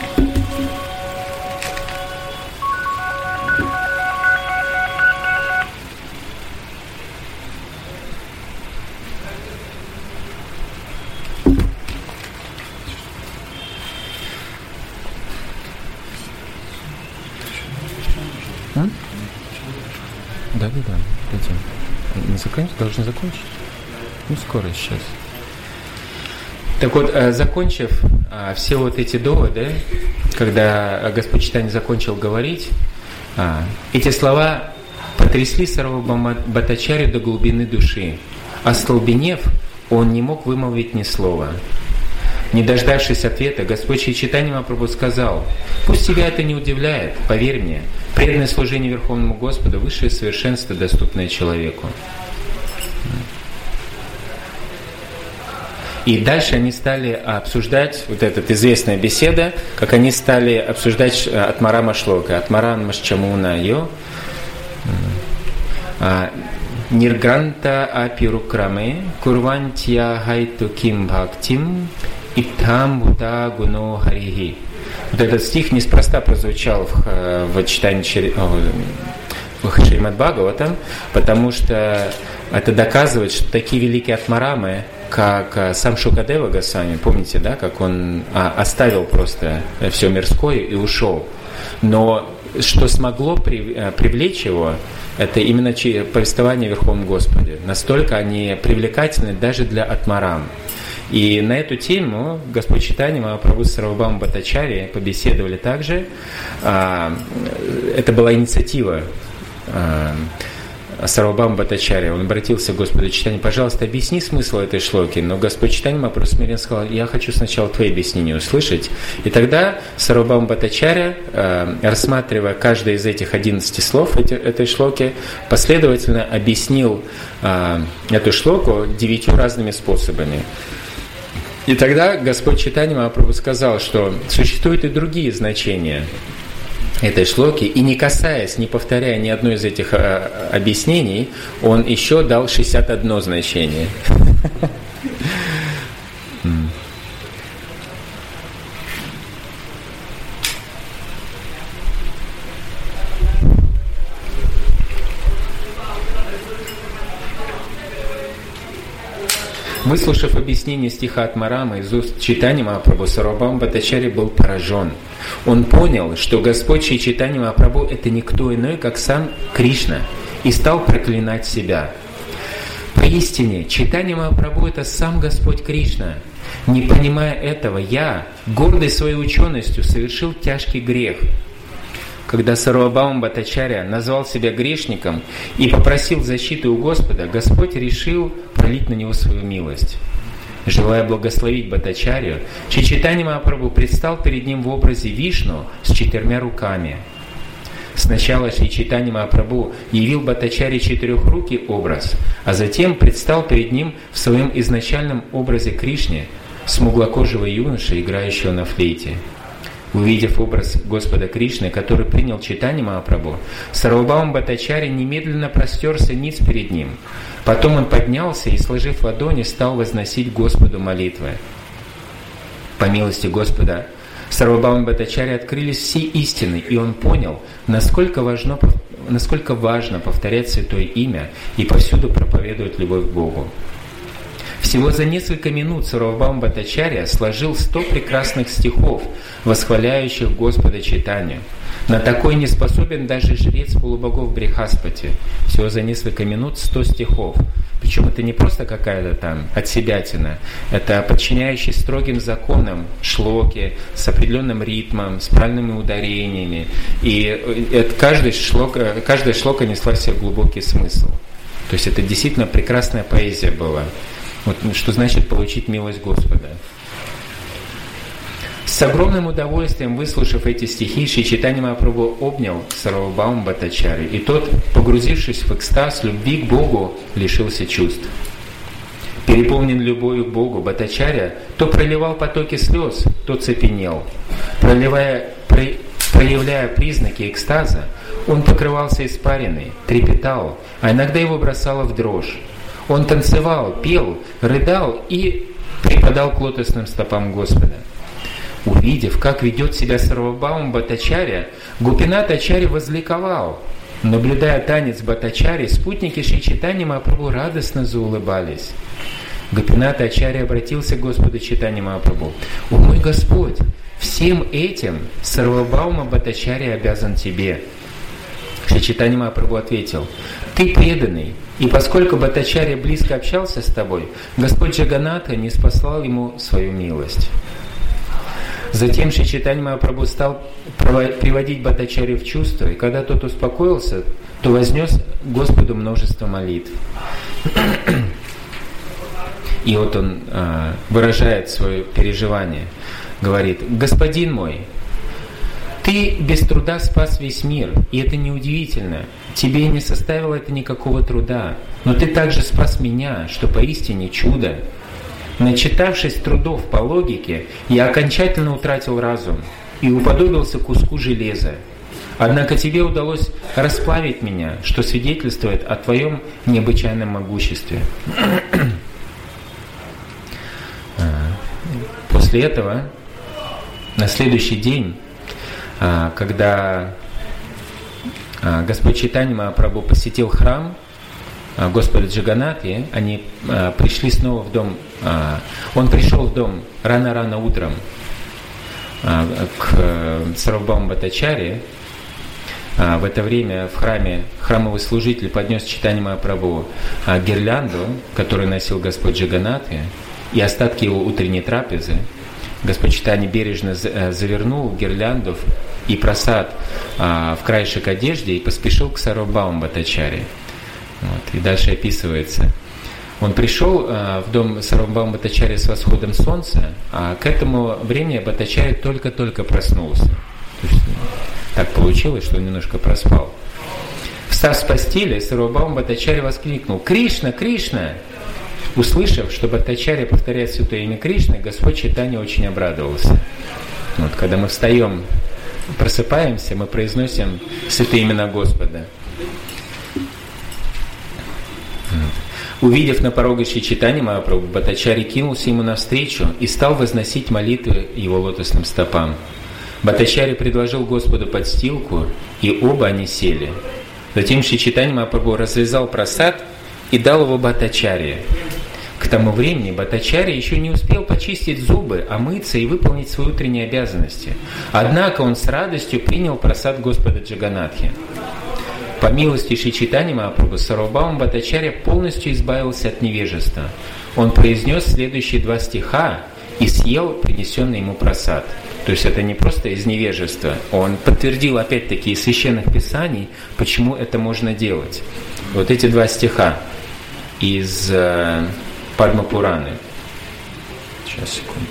S1: Да. Этим. Должны закончить? Ну, скоро сейчас. Так вот, закончив все вот эти доводы, когда Господь Чайтанья закончил говорить, эти слова потрясли Сарвабхаума Бхаттачарью до глубины души. Остолбенев, он не мог вымолвить ни слова. Не дождавшись ответа, Господь Шри Чайтанья Махапрабху сказал: «Пусть тебя это не удивляет, поверь мне, преданное служение Верховному Господу – высшее совершенство, доступное человеку». И дальше они стали обсуждать, вот эта известная беседа, как они стали обсуждать Атмарама Шлока, Атмаран Машчамуна Йо, Ниргранта Апирукраме, Курвантья Хайту Ким Бхактим, Итхам Буда Гуно Харихи. Вот этот стих неспроста прозвучал в читании Шримад Бхагаватам, потому что это доказывает, что такие великие Атмарамы, как сам Шукадева Госвами, помните, да, как он оставил просто все мирское и ушел. Но что смогло привлечь его, это именно повествование о Верховном Господе. Настолько они привлекательны даже для Атмарам. И на эту тему Господь Чайтанья Махапрабху с Сарвабхаумой Бхаттачарьей побеседовали также. Это была инициатива Сарвабхаума Бхаттачарьи. Он обратился к Господу Чайтанье: «Пожалуйста, объясни смысл этой шлоки». Но Господь Чайтанья Махапрабху смиренно сказал: «Я хочу сначала твои объяснения услышать». И тогда Сарвабхаума Бхаттачарья, рассматривая каждое из этих 11 слов этой шлоки, последовательно объяснил эту шлоку 9 разными способами. И тогда Господь Чайтанья Махапрабху сказал, что существуют и другие значения этой шлоки, и не касаясь, не повторяя ни одной из этих объяснений, он еще дал 61 значение. Выслушав объяснение стиха Атмарамы из уст Чайтаньи Махапрабху, Сарвабхаума Бхаттачарья был поражен. Он понял, что Господь Шри Чайтанья Махапрабху – это никто иной, как сам Кришна, и стал проклинать себя. Поистине, Чайтанья Махапрабху – это сам Господь Кришна. Не понимая этого, я, гордый своей ученостью, совершил тяжкий грех. Когда Сарвабхаума Бхаттачарья назвал себя грешником и попросил защиты у Господа, Господь решил пролить на него свою милость. Желая благословить Бхаттачарью, Шри Чайтанья Махапрабху предстал перед ним в образе Вишну с 4 руками. Сначала Шри Чайтанья Махапрабху явил Бхаттачарье 4-рукий образ, а затем предстал перед ним в своем изначальном образе Кришны, смуглокожего юноши, играющего на флейте. Увидев образ Господа Кришны, который принял Чайтанья Махапрабху, Сарвабхаума Бхаттачарья немедленно простерся ниц перед ним. Потом он поднялся и, сложив ладони, стал возносить Господу молитвы. По милости Господа Сарвабхаума Бхаттачарьи открылись все истины, и он понял, насколько важно повторять Святое Имя и повсюду проповедовать любовь к Богу. Всего за несколько минут Сарвабхаума Бхаттачарья сложил 100 прекрасных стихов, восхваляющих Господа Чайтанью. На такой не способен даже жрец полубогов Брихаспати. Всего за несколько минут 100 стихов. Причем это не просто какая-то там отсебятина, это подчиняющий строгим законам шлоки, с определенным ритмом, с правильными ударениями. И каждая шлока несла в себе глубокий смысл. То есть это действительно прекрасная поэзия была. Вот, что значит получить милость Господа. С огромным удовольствием, выслушав эти стихи, Шри Чайтанья Махапрабху обнял Сарвабхауму Бхаттачарью, и тот, погрузившись в экстаз любви к Богу, лишился чувств. Переполнен любовью к Богу, Бхаттачарья то проливал потоки слез, то цепенел. Проявляя признаки экстаза, он покрывался испариной, трепетал, а иногда его бросало в дрожь. Он танцевал, пел, рыдал и припадал к лотосным стопам Господа. Увидев, как ведет себя Сарвабхаума Бхаттачарья, Гопинат Ачарья возликовал. Наблюдая танец Бхаттачарьи, спутники Шри Чайтаньи Махапрабху радостно заулыбались. Гопинат Ачарья обратился к Господу Чайтаньи Махапрабху: «О мой Господь, всем этим Сарвабхаума Бхаттачарья обязан Тебе». Шри Чайтанья Махапрабху ответил: «Ты преданный, и поскольку Бхаттачарья близко общался с тобой, Господь Джаганатха не спаслал ему свою милость». Затем Шри Чайтанья Махапрабху стал приводить Бхаттачарью в чувство, и когда тот успокоился, то вознес Господу множество молитв. И вот он выражает свое переживание, говорит: «Господин мой, ты без труда спас весь мир, и это неудивительно. Тебе не составило это никакого труда, но ты также спас меня, что поистине чудо. Начитавшись трудов по логике, я окончательно утратил разум и уподобился куску железа. Однако тебе удалось расплавить меня, что свидетельствует о твоем необычайном могуществе». После этого, на следующий день, когда Господь Чайтанья Махапрабху посетил храм Господа Джаганатхи, они пришли снова в дом. Он пришел в дом рано-рано утром к Сарвабхауме Бхаттачарье. В это время в храме храмовый служитель поднес Чайтанье Махапрабху гирлянду, которую носил Господь Джаганатхи, и остатки его утренней трапезы. Господь Чайтанья бережно завернул гирлянду и прасад в краешек одежды и поспешил к Сарвабхауме Бхаттачарье. Вот. И дальше описывается. Он пришел в дом Сарвабхаума Бхаттачарьи с восходом солнца, а к этому времени Бхаттачарья только-только проснулся. То есть, так получилось, что он немножко проспал. Встав с постели, Сарвабхаума Бхаттачарья воскликнул: «Кришна! Кришна!» Услышав, что Бхаттачарья повторяет святое имя Кришны, Господь Чайтанья очень обрадовался. Вот, когда мы встаем, просыпаемся, мы произносим святые имена Господа. Увидев на пороге Шри Чайтаньи Махапрабху, Бхаттачарья кинулся ему навстречу и стал возносить молитвы его лотосным стопам. Бхаттачарья предложил Господу подстилку, и оба они сели. Затем Шри Чайтанья Махапрабху развязал прасад и дал его Бхаттачарье. К тому времени Бхаттачарья еще не успел почистить зубы, омыться и выполнить свои утренние обязанности. Однако он с радостью принял прасад Господа Джаганатхи. По милости Шри Чайтаньи Махапрабху Сарвабхаума Бхаттачарья полностью избавился от невежества. Он произнес следующие 2 стиха и съел принесенный ему прасад. То есть это не просто из невежества. Он подтвердил опять-таки из священных писаний, почему это можно делать. Вот эти 2 стиха из Падма-пураны. Сейчас, секунду.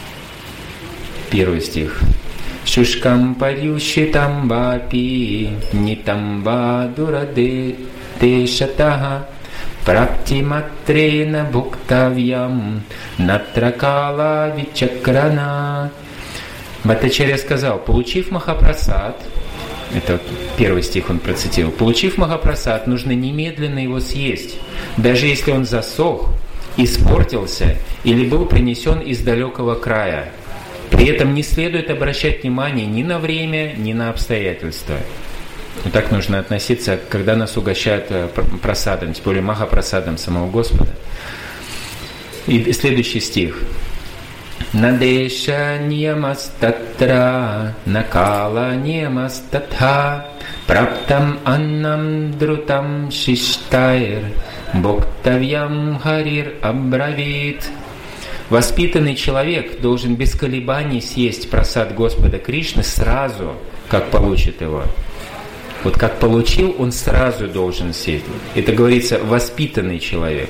S1: 1 стих. Шушкам парюшитам вапи нитам вадураде тешатаха праптиматрена бхуктавьям натракала вичакрана. Бхаттачарья сказал: получив Махапрасад, это 1 стих он процитировал, получив Махапрасад, нужно немедленно его съесть, даже если он засох, испортился или был принесен из далекого края. При этом не следует обращать внимание ни на время, ни на обстоятельства. И так нужно относиться, когда нас угощают прасадом, тем более махапрасадом самого Господа. И следующий стих. Надеша ньямастатра, накала ньямастатха, праптам аннам друтам шиштайр, боктавьям харир абравит. Воспитанный человек должен без колебаний съесть прасад Господа Кришны сразу, как получит его. Вот как получил, он сразу должен съесть. Это говорится воспитанный человек.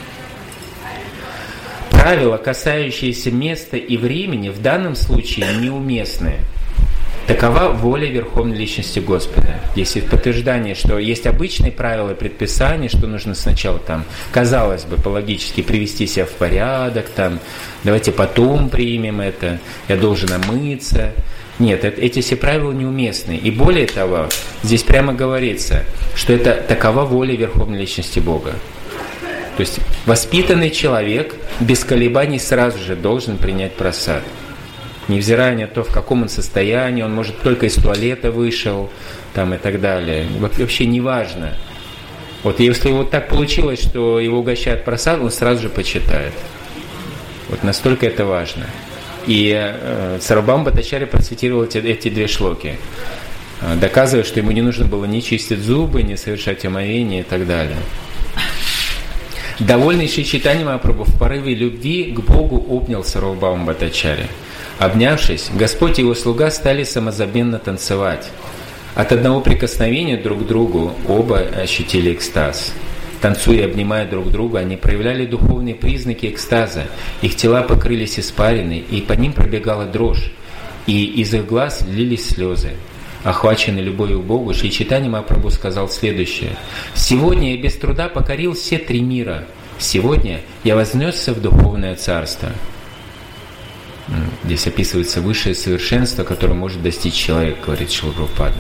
S1: Правила, касающиеся места и времени, в данном случае неуместны. Такова воля Верховной Личности Господа. Есть подтверждение, что есть обычные правила и предписания, что нужно сначала там, казалось бы, по-логически привести себя в порядок, там, давайте потом примем это, я должен омыться. Нет, эти все правила неуместны. И более того, здесь прямо говорится, что это такова воля Верховной Личности Бога. То есть воспитанный человек без колебаний сразу же должен принять прасад. Невзирая на то, в каком он состоянии, он, может, только из туалета вышел, там, и так далее. Вообще не важно. Вот если вот так получилось, что его угощают прасад, он сразу же почитает. Вот настолько это важно. И Сарвабхаума Бхаттачарья процитировал эти две шлоки, доказывая, что ему не нужно было ни чистить зубы, ни совершать омовение и так далее. Довольный Шри Чайтанья Махапрабху в порыве любви к Богу обнял Сарвабхаума Бхаттачарья. Обнявшись, Господь и его слуга стали самозабвенно танцевать. От одного прикосновения друг к другу оба ощутили экстаз. Танцуя и обнимая друг друга, они проявляли духовные признаки экстаза. Их тела покрылись испариной, и по ним пробегала дрожь, и из их глаз лились слезы. Охваченный любовью к Богу, Шри Чайтанья Махапрабху сказал следующее. «Сегодня я без труда покорил все три мира. Сегодня я вознесся в духовное царство». Здесь описывается высшее совершенство, которое может достичь человек, говорит Шрила Прабхупада.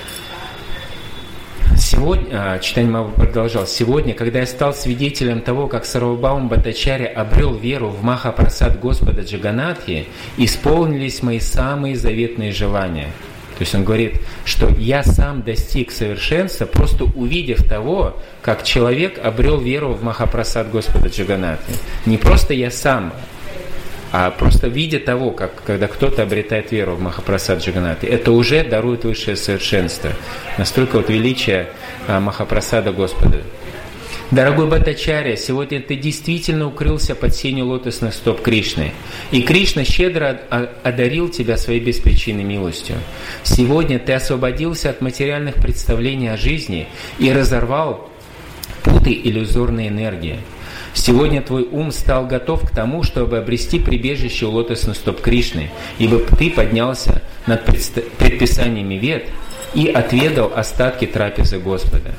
S1: Сегодня, Чайтанья Махапрабху продолжал, «Сегодня, когда я стал свидетелем того, как Сарвабхаума Бхаттачарья обрел веру в Махапрасад Господа Джаганатхи, исполнились мои самые заветные желания». То есть он говорит, что я сам достиг совершенства, просто увидев того, как человек обрел веру в Махапрасад Господа Джаганатхи. Не просто я сам, а просто видя того, когда кто-то обретает веру в Махапрасад Джаганатхи, это уже дарует высшее совершенство. Настолько вот величие Махапрасада Господа. Дорогой Бхаттачарья, сегодня ты действительно укрылся под сенью лотосных стоп Кришны. И Кришна щедро одарил тебя своей беспричинной милостью. Сегодня ты освободился от материальных представлений о жизни и разорвал путы иллюзорной энергии. Сегодня твой ум стал готов к тому, чтобы обрести прибежище у лотосных стоп Кришны, ибо ты поднялся над предписаниями Вед и отведал остатки трапезы Господа.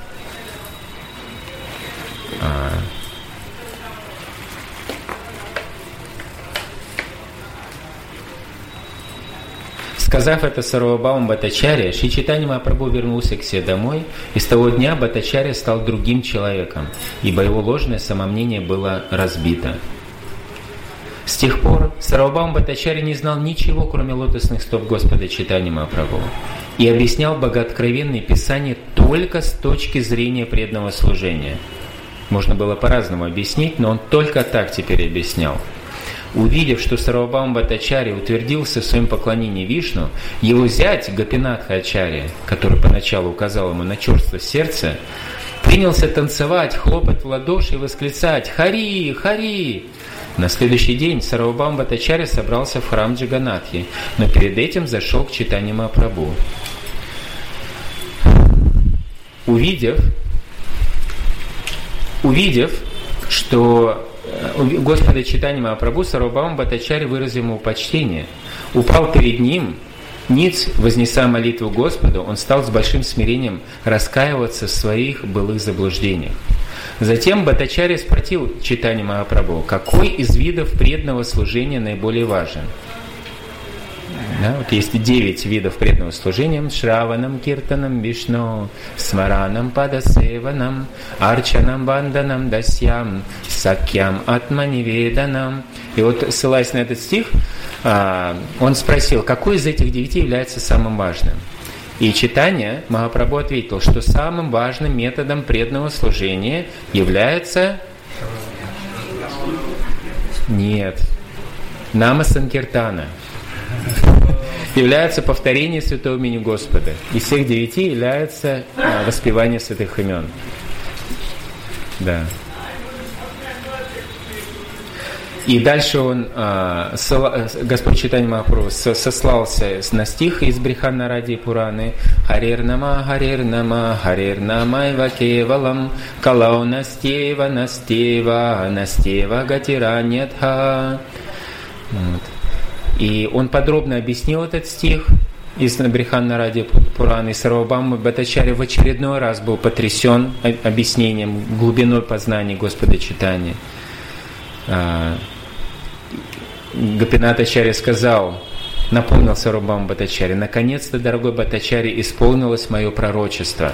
S1: Сказав это Сарвабхаума Бхаттачарья, Шри Чайтанья Махапрабху вернулся к себе домой, и с того дня Бхаттачарья стал другим человеком, ибо его ложное самомнение было разбито. С тех пор Сарвабхаума Бхаттачарья не знал ничего, кроме лотосных стоп Господа Чайтаньи Махапрабху, и объяснял богооткровенные писания только с точки зрения преданного служения. Можно было по-разному объяснить, но он только так теперь объяснял. Увидев, что Сарвабхаума Бхаттачарья утвердился в своем поклонении Вишну, его зять Гопинатха Ачарья, который поначалу указал ему на черствость сердца, принялся танцевать, хлопать в ладоши и восклицать «Хари! Хари!». На следующий день Сарвабхаума Бхаттачарья собрался в храм Джаганатхи, но перед этим зашел к Чайтанье Махапрабху. Увидев, что Господа Чайтаньи Махапрабху, Сарвабхаума Бхаттачарья выразил ему почтение, упал перед ним, ниц, вознеся молитву Господу, он стал с большим смирением раскаиваться в своих былых заблуждениях. Затем Бхаттачарья спросил Чайтаньи Махапрабху, какой из видов преданного служения наиболее важен. Да, вот есть 9 видов преданного служения: Шраванам, Киртанам, Вишну, Смаранам, Падасеванам, Арчанам, Банданам, Дасьям, Сакьям, Атманиведанам. И вот, ссылаясь на этот стих, он спросил, какой из этих 9 является самым важным. И Чайтанья Махапрабху ответил, что самым важным методом преданного служения является... Нет. Нама Санкиртана. Является повторение святого имени Господа. Из всех 9 является воспевание святых имен. Да. И дальше он, Господь Чайтанья Махапрабху сослался на стих из Бриханнаради Пураны: «Харир нама, айва кевалам, калау настева, настева гатираньятха». Вот. И он подробно объяснил этот стих из Бриханнаради Пураны. Сарвабхаума Бхаттачарья в очередной раз был потрясен объяснением, глубиной познания Господа Чайтаньи. Гопинат Ачарья сказал, напомнил Сарвабхаума Бхаттачарья: наконец-то, дорогой Бхаттачарья, исполнилось мое пророчество.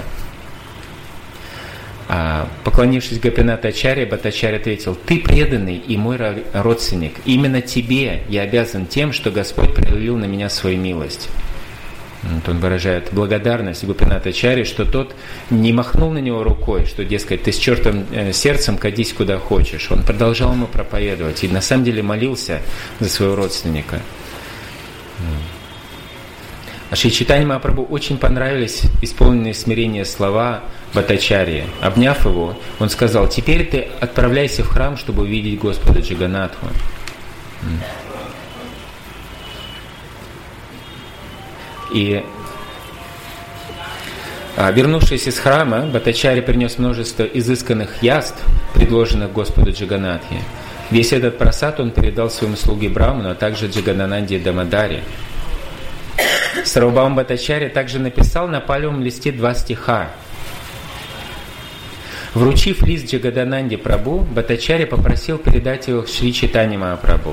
S1: Поклонившись Гопинат Ачарье, Бхаттачарья ответил: ты преданный и мой родственник. Именно тебе я обязан тем, что Господь пролил на меня свою милость. Вот он выражает благодарность Гопинат Ачарье, что тот не махнул на него рукой, что, дескать, ты с чертом сердцем кадись куда хочешь. Он продолжал ему проповедовать и на самом деле молился за своего родственника. Шри Чайтанья Махапрабху очень понравились исполненные смирения слова Бхаттачарьи. Обняв его, он сказал: теперь ты отправляйся в храм, чтобы увидеть Господа Джаганнатху. И вернувшись из храма, Бхаттачарья принес множество изысканных яств, предложенных Господу Джаганнатхе. Весь этот прасад он передал своему слуге Браману, а также Джагадананде Дамадаре. Сарвабхаума Бхаттачарья также написал на палевом листе 2 стиха. Вручив лист Джагадананде Прабху, Бхаттачарья попросил передать его к Шри Чайтанье Махапрабху.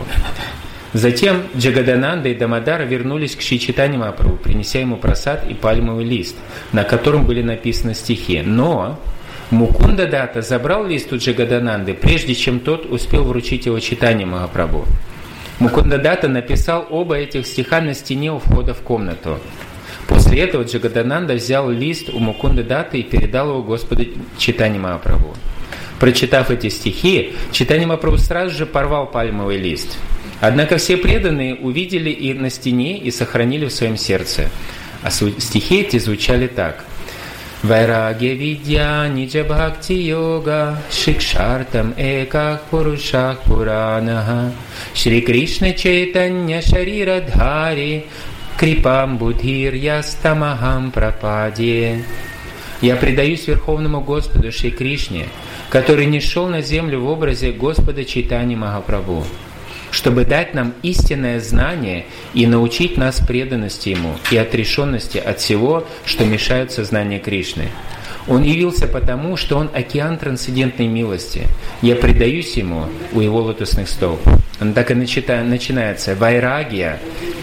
S1: Затем Джагадананда и Дамодара вернулись к Шри Чайтанье Махапрабху, принеся ему прасад и пальмовый лист, на котором были написаны стихи. Но Мукунда Датта забрал лист у Джагадананды, прежде чем тот успел вручить его Чайтанье Махапрабху. Мукунда Датта написал оба этих стиха на стене у входа в комнату. После этого Джагадананда взял лист у Мукунды Датты и передал его Господу Чайтанье Махапрабху. Прочитав эти стихи, Чайтанья Махапрабху сразу же порвал пальмовый лист. Однако все преданные увидели и на стене и сохранили в своем сердце. А стихи эти звучали так: Вайрагья видья ниджа бхакти йога шикшартам эках пурушах пуранаха Шри Кришна Чайтанья Шарира Дхари крипам будхир ястамахам прападе. Я предаюсь Верховному Господу Шри Кришне, который нишел на землю в образе Господа Чайтаньи Махапрабху, чтобы дать нам истинное знание и научить нас преданности Ему и отрешенности от всего, что мешает сознанию Кришны. Он явился потому, что Он океан трансцендентной милости. Я предаюсь Ему у Его лотосных стоп. Он так и начинается: Вайрагья,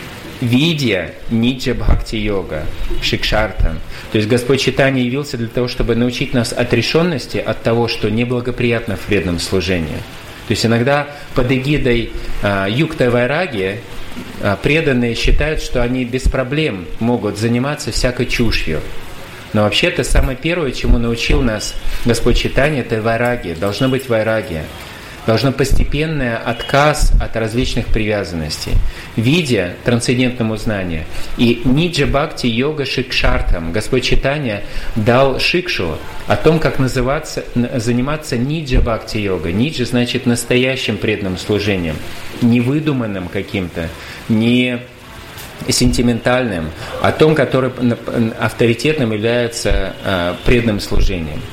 S1: видья, ниджа бхакти йога, шикшартам. То есть Господь Чайтанья явился для того, чтобы научить нас отрешенности от того, что неблагоприятно в преданном служении. То есть иногда под эгидой юкта вайраги преданные считают, что они без проблем могут заниматься всякой чушью. Но вообще-то самое первое, чему научил нас Господь Чайтанья, это вайраги. Должно быть вайраги. Должно постепенный отказ от различных привязанностей, видя трансцендентному знанию. И ниджа бхакти йога шикшартам. Господь Чайтанья дал шикшу о том, как заниматься ниджа бхакти йога. Ниджа значит настоящим преданным служением, не выдуманным каким-то, не сентиментальным, о том, который авторитетным является преданным служением.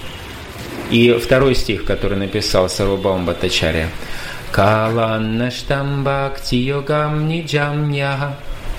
S1: И второй стих, который написал Сарвабхаума Бхаттачарья: Каланнаштам бхакти йогам ниджам яха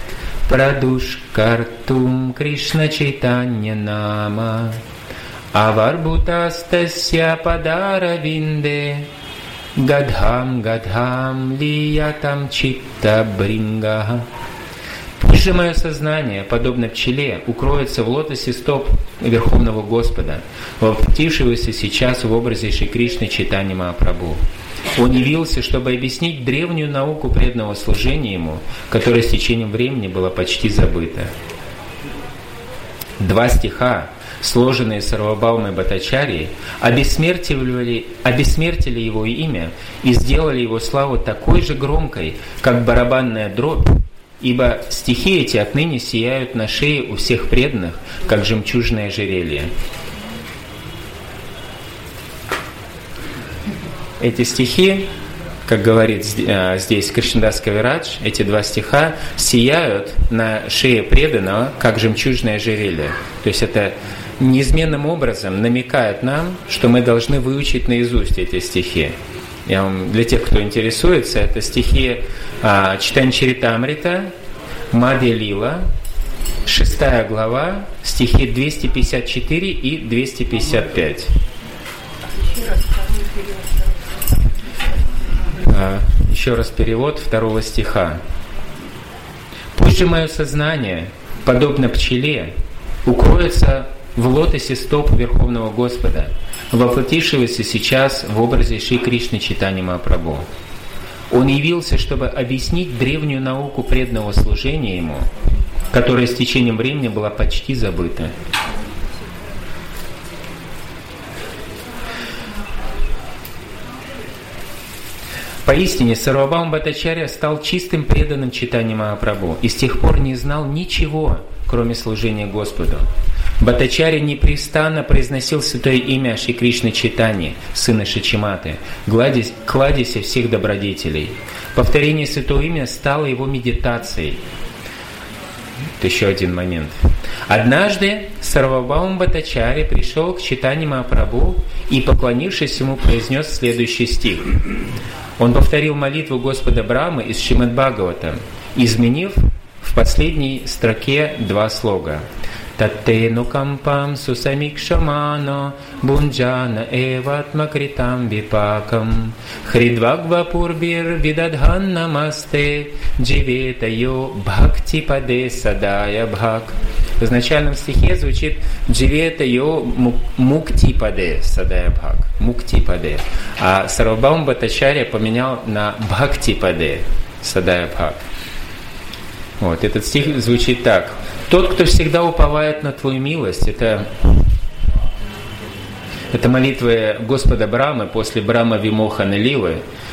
S1: прадушкартум Кришна Чайтанья нама аварбутастасья падара винде гадхам гадхам лиятам читта брингаха. Пусть же мое сознание, подобно пчеле, укроется в лотосе стоп Верховного Господа, воплотившегося сейчас в образе Шри Кришны Чайтаньи Махапрабху. Он явился, чтобы объяснить древнюю науку преданного служения Ему, которая с течением времени была почти забыта. 2 стиха, сложенные Сарвабаумой Бхаттачарьей, обессмертили его имя и сделали его славу такой же громкой, как барабанная дробь, ибо стихи эти отныне сияют на шее у всех преданных, как жемчужное ожерелье. Эти стихи, как говорит здесь Кришнадас Кавирадж, эти 2 стиха сияют на шее преданного, как жемчужное ожерелье. То есть это неизменным образом намекает нам, что мы должны выучить наизусть эти стихи. Для тех, кто интересуется, это стихи Чайтанья Чаритамрита, Мадхья Лила, 6 глава, стихи 254 и 255. Еще раз перевод 2 стиха. «Пусть же мое сознание, подобно пчеле, укроется в лотосе стоп Верховного Господа, воплотившегося сейчас в образе Шри Кришны Чайтаньи Махапрабху. Он явился, чтобы объяснить древнюю науку преданного служения Ему, которая с течением времени была почти забыта». Поистине, Сарвабаума Бхаттачарья стал чистым преданным Чайтаньи Махапрабху и с тех пор не знал ничего, кроме служения Господу. Бхаттачарья непрестанно произносил святое имя Шри Кришны Чайтаньи, сына Шачиматы, кладезя всех добродетелей. Повторение святого имя стало его медитацией. Это еще один момент. Однажды Сарвабаума Бхаттачарья пришел к Чайтаньи Махапрабху и, поклонившись ему, произнес следующий стих. Он повторил молитву Господа Брамы из Шримад Бхагаватам, изменив в последней строке 2 слога. «Таттену кампам сусамикшамано бунджана эватмакритам випакам хридвагвапурбир видадхан намасте дживетайо бхактипаде садая бхак». В изначальном стихе звучит «Дживетайо муктипаде садая бхак». Муктипаде. А Сарвабаума Бхаттачарья поменял на бхактипаде садая бхак. Вот, этот стих звучит так. «Тот, кто всегда уповает на Твою милость», это молитва Господа Брамы после Брама Вимохана Лилы.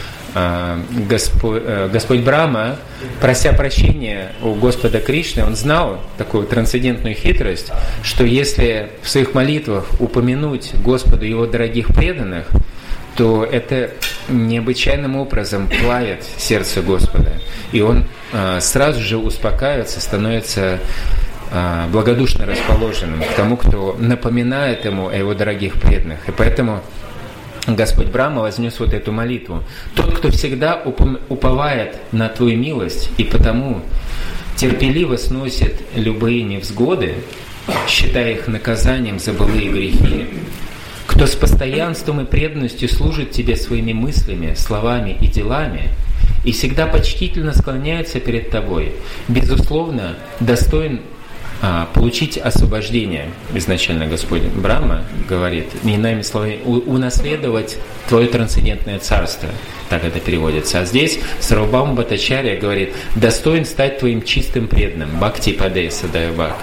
S1: Господь Брама, прося прощения у Господа Кришны, он знал такую трансцендентную хитрость, что если в своих молитвах упомянуть Господу Его дорогих преданных, то это необычайным образом плавит сердце Господа. И он сразу же успокаивается, становится благодушно расположенным к тому, кто напоминает ему о его дорогих преданных. И поэтому Господь Брама вознес вот эту молитву. «Тот, кто всегда уповает на Твою милость и потому терпеливо сносит любые невзгоды, считая их наказанием за былые грехи, кто с постоянством и преданностью служит Тебе своими мыслями, словами и делами и всегда почтительно склоняется перед Тобой, безусловно, достоин получить освобождение». Изначально Господь Брахма говорит, иными словами, унаследовать Твое трансцендентное царство. Так это переводится. А здесь Сарвабаума Бхаттачарья говорит, достоин стать Твоим чистым преданным. Бхакти паде садая бхак.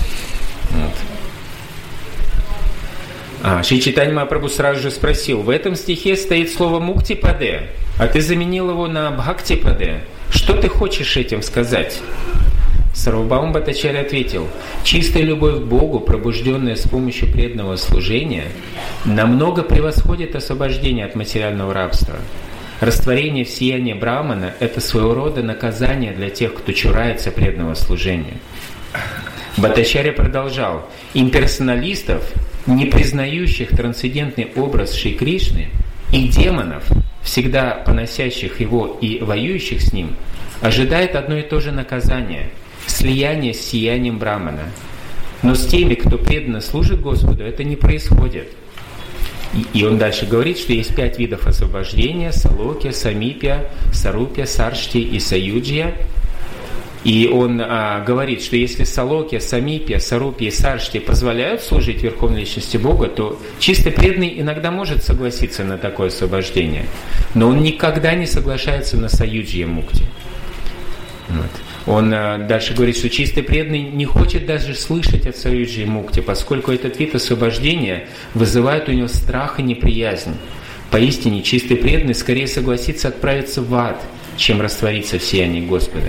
S1: Шри Чайтанья Махапрабху сразу же спросил, в этом стихе стоит слово «мукти паде», а ты заменил его на «бхакти паде». Что ты хочешь этим сказать? Сарвабаума Бхаттачарья ответил, чистая любовь к Богу, пробужденная с помощью преданного служения, намного превосходит освобождение от материального рабства. Растворение в сиянии Брахмана – это своего рода наказание для тех, кто чурается преданного служения. Бхаттачарья продолжал, имперсоналистов, не признающих трансцендентный образ Шри Кришны, и демонов, всегда поносящих его и воюющих с ним, ожидает одно и то же наказание – слияние с сиянием Брахмана. Но с теми, кто преданно служит Господу, это не происходит. И он дальше говорит, что есть 5 видов освобождения – салокья, самипья, сарупья, саршти и саюджья. И он говорит, что если Салокия, Самипия, Сарупия и Саршти позволяют служить Верховной Личности Бога, то чисто преданный иногда может согласиться на такое освобождение. Но он никогда не соглашается на Саюджья Мукти. Вот. Он дальше говорит, что чистый преданный не хочет даже слышать о Саюджья Мукти, поскольку этот вид освобождения вызывает у него страх и неприязнь. Поистине, чистый преданный скорее согласится отправиться в ад, чем раствориться в сиянии Господа.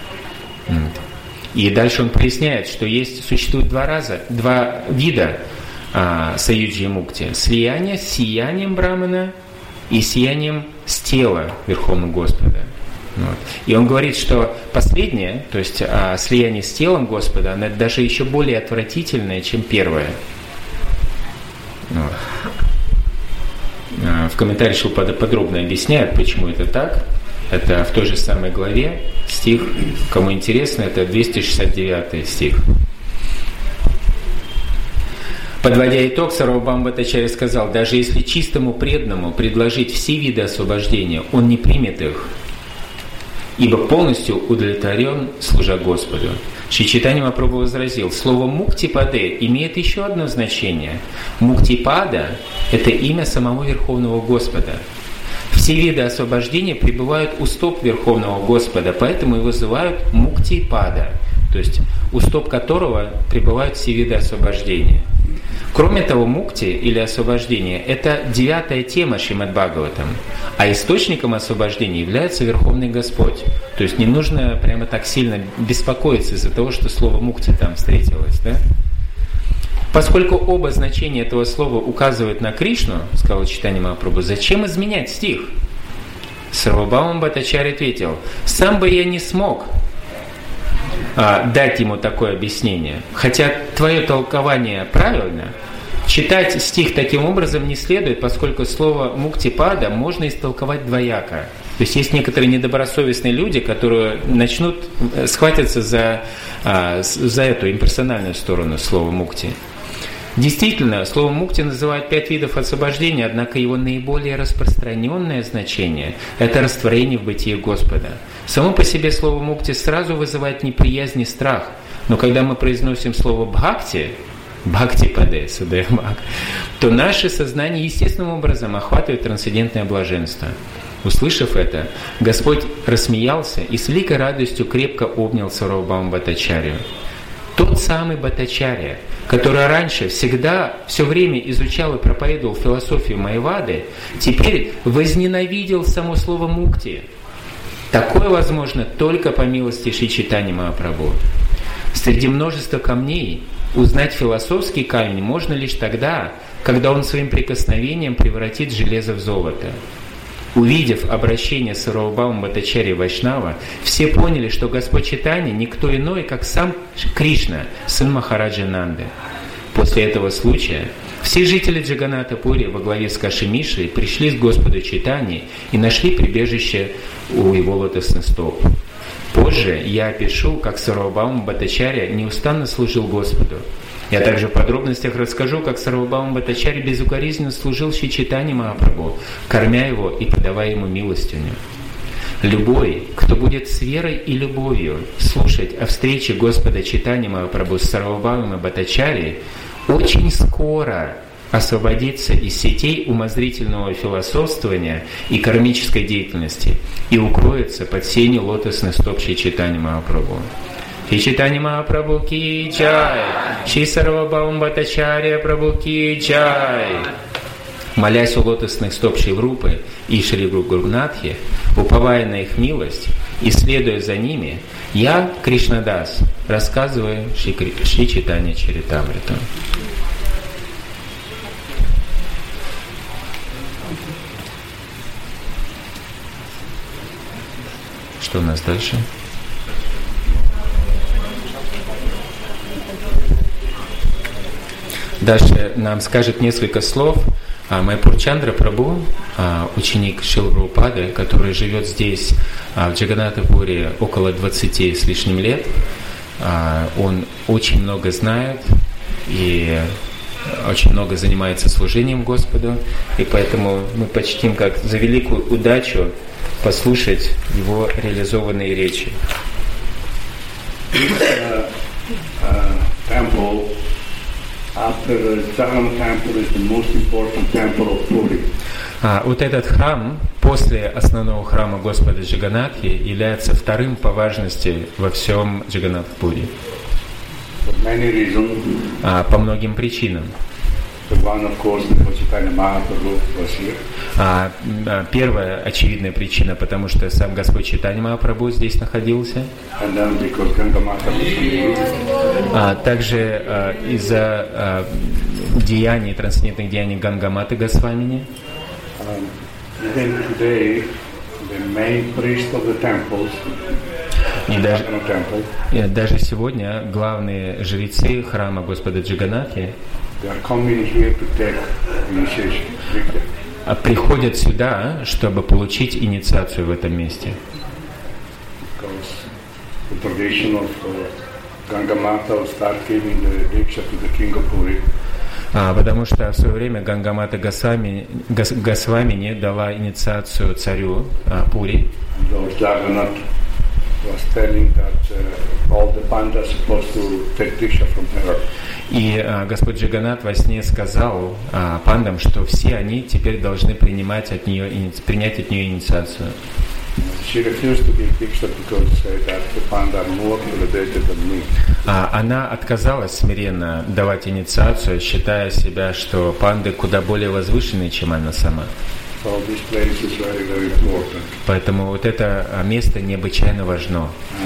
S1: И дальше он проясняет, что существует два вида Саюджья Мукти. Слияние с сиянием Брамана и сиянием с тела Верховного Господа. Вот. И он говорит, что последнее, то есть слияние с телом Господа, оно даже еще более отвратительное, чем первое. Вот. В комментарии Шилпада подробно объясняет, почему это так. Это в той же самой главе, стих, кому интересно, это 269 стих. Подводя итог, Сарвабхаума Бхаттачарья сказал, даже если чистому преданному предложить все виды освобождения, он не примет их, ибо полностью удовлетворен, служа Господу. Шри Чайтанья Махапрабху возразил, слово «муктипаде» имеет еще одно значение. Муктипада – это имя самого Верховного Господа. Все виды освобождения пребывают у стоп Верховного Господа, поэтому и вызывают муктипада, то есть у стоп которого пребывают все виды освобождения. Кроме того, мукти или освобождение – это 9-я тема Шримад Бхагаватам, а источником освобождения является Верховный Господь. То есть не нужно прямо так сильно беспокоиться из-за того, что слово мукти там встретилось. Да? Поскольку оба значения этого слова указывают на Кришну, сказал Чайтанья Махапрабху, зачем изменять стих? Сарвабхаума Бхаттачарья ответил, сам бы я не смог дать ему такое объяснение. Хотя твое толкование правильно, читать стих таким образом не следует, поскольку слово «муктипада» можно истолковать двояко. То есть есть некоторые недобросовестные люди, которые схватятся за эту имперсональную сторону слова «мукти». Действительно, слово «мукти» называют 5 видов освобождения, однако его наиболее распространенное значение – это растворение в бытии Господа. Само по себе слово «мукти» сразу вызывает неприязнь и страх, но когда мы произносим слово «бхакти», «бхакти-паде», то наше сознание естественным образом охватывает трансцендентное блаженство. Услышав это, Господь рассмеялся и с великой радостью крепко обнял Сарвабхаума Бхаттачарью. Тот самый Бхаттачарья, который раньше все время изучал и проповедовал философию Майявады, теперь возненавидел само слово «мукти». Такое возможно только по милости Шри Чайтаньи Махапрабху. Среди множества камней узнать философский камень можно лишь тогда, когда он своим прикосновением превратит железо в золото. Увидев обращение Сарвабхаума Бхаттачарьи Вайшнава, все поняли, что Господь Чайтанья никто иной, как сам Кришна, сын Махараджи Нанды. После этого случая все жители Джаганнатха-Пури во главе с Кашимишей пришли к Господу Чайтанье и нашли прибежище у его лотосных стоп. Позже я опишу, как Сарвабхаума Бхаттачарья неустанно служил Господу. Я также в подробностях расскажу, как Сарвабхаума Бхаттачарья безукоризненно служил Шри Чайтанье Махапрабху, кормя его и подавая ему милостыню. Любой, кто будет с верой и любовью слушать о встрече Господа Чайтаньи Махапрабху с Сарвабхаумой Бхаттачарьей, очень скоро освободиться из сетей умозрительного философствования и кармической деятельности и укроется под сенью лотосных стоп Шри Чайтаньи Махапрабху. Шри Чайтанья Махапрабху ки джай, Шри Сарвабхаума Бхаттачарья Прабху ки джай. Молясь у лотосных стоп Шри Рупы и Шри Гурунатхи, уповая на их милость и следуя за ними, я, Кришнадас, рассказываю Шри Чайтанья Чаритамриту. Что у нас дальше? Дальше нам скажет несколько слов Майяпур Чандра Прабху, ученик Шрилы Прабхупады, который живет здесь, в Джаганнатха-Пури, около 20 с лишним лет. Он очень много знает и очень много занимается служением Господу, и поэтому мы почтим как за великую удачу послушать его реализованные речи.
S2: This temple, after the Jagannath temple, is the most important temple of Puri.
S1: Вот этот храм после основного храма Господа Джаганнатхи является вторым по важности во всем Джаганнатх-Пури. По многим причинам. Первая очевидная причина, потому что сам Господь Чайтанья Махапрабху здесь находился. Также из-за деяний, трансцендентных деяний Гангаматы Госвамини. И даже сегодня главные жрецы храма Господа Джаганнатхи приходят сюда, чтобы получить инициацию в этом месте. Потому что в свое время Гангамата Госвамини дала инициацию царю Пури. И Господь Джаганнат во сне сказал пандам, что все они теперь должны принять от нее инициацию. Она отказалась смиренно давать инициацию, считая себя, что панды куда более возвышенные, чем она сама. Поэтому вот это место необычайно важно.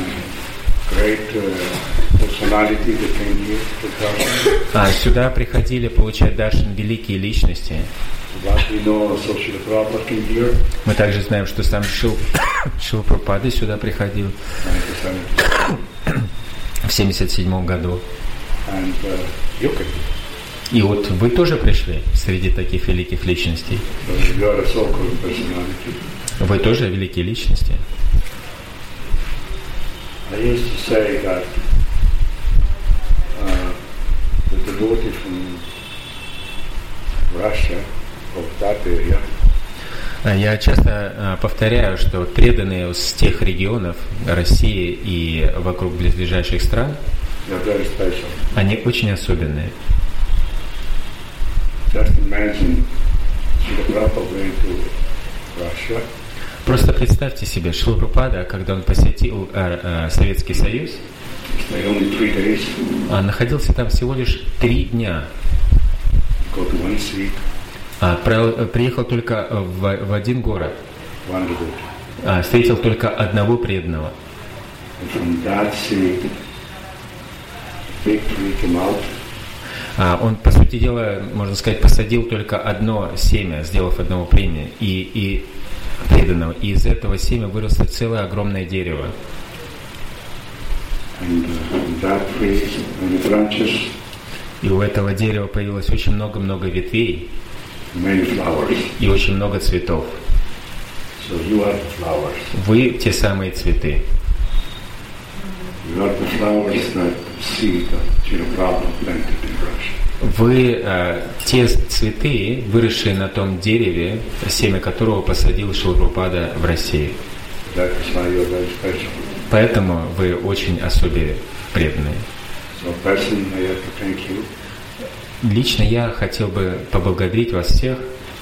S1: Сюда приходили получать даршан великие личности. Мы также знаем, что сам Шрила Прабхупада сюда приходил в 1977 году. И вот вы тоже пришли среди таких великих личностей. Вы тоже великие личности. Я часто повторяю, что преданные из тех регионов России и вокруг близлежащих стран, они очень особенные. Просто представьте себе, Шрила Прабхупада, когда он посетил Советский Союз, находился там всего лишь 3 дня. Приехал только в один город. Встретил только одного преданного. Он, по сути дела, можно сказать, посадил только одно семя, сделав одного преданного, и преданного. И из этого семя выросло целое огромное дерево. И у этого дерева появилось очень много-много ветвей и очень много цветов. Вы те самые цветы. Вы те цветы, выросшие на том дереве, семя которого посадил Шрила Прабхупада в России. Поэтому вы очень особенно преданные. Лично я хотел бы поблагодарить вас всех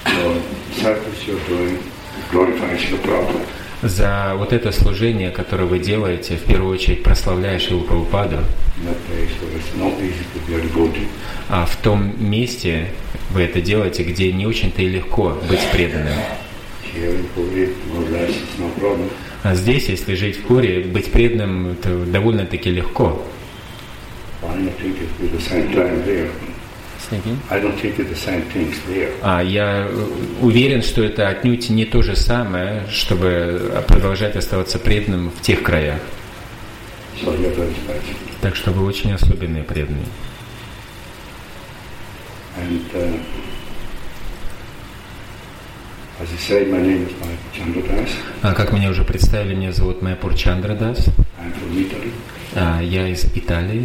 S1: за вот это служение, которое вы делаете, в первую очередь прославляя Шрилу Прабхупаду. А в том месте вы это делаете, где не очень-то и легко быть преданным. А здесь, если жить в Пури, быть преданным, это довольно-таки легко. Я уверен, что это отнюдь не то же самое, чтобы продолжать оставаться преданным в тех краях. Так что вы очень особенные преданные. Как меня уже представили, меня зовут Майяпур Чандра Дас. Я из Италии.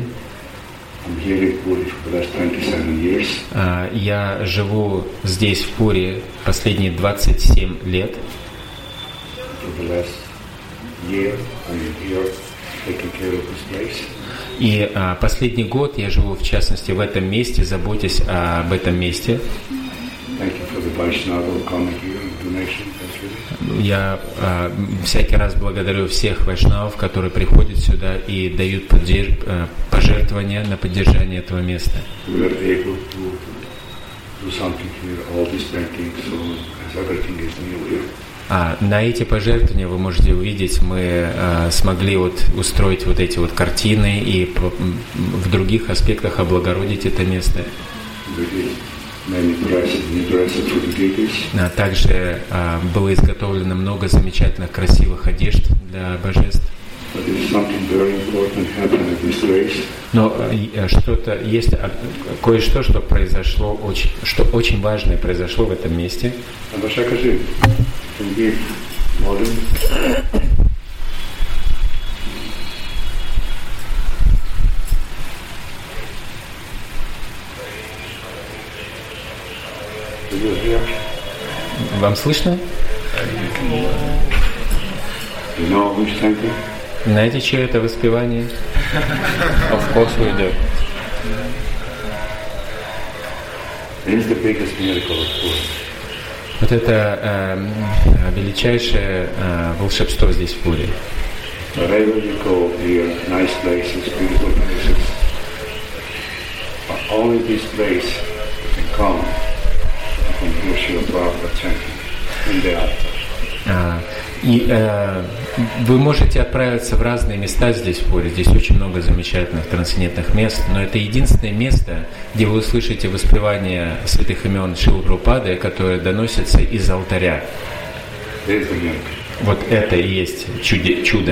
S1: Я живу здесь, в Пури, последние 27 лет.
S2: taking care of this place.
S1: И последний год я живу, в частности, в этом месте, заботясь об этом месте.
S2: Thank you for the Vaishnava coming here and donation. Thank you.
S1: Я всякий раз благодарю всех вайшнавов, которые приходят сюда и дают пожертвования на поддержание этого места.
S2: We were able to do something here, all this thanking, so as everything is new here.
S1: На эти пожертвования вы можете увидеть, мы смогли устроить эти картины и в других аспектах облагородить это место. Также было изготовлено много замечательных красивых одежд для божеств. Но что-то есть, кое-что, что произошло, что очень важное произошло в этом месте. Вам слышно? Знаете, чье это воспевание? Of course we do. Вот это величайшее волшебство здесь в Пури. И вы можете отправиться в разные места здесь в Пури. Здесь очень много замечательных трансцендентных мест, но это единственное место, где вы услышите воспевание святых имен Шрилы Прабхупады, которые доносятся из алтаря. Вот это и есть чудо.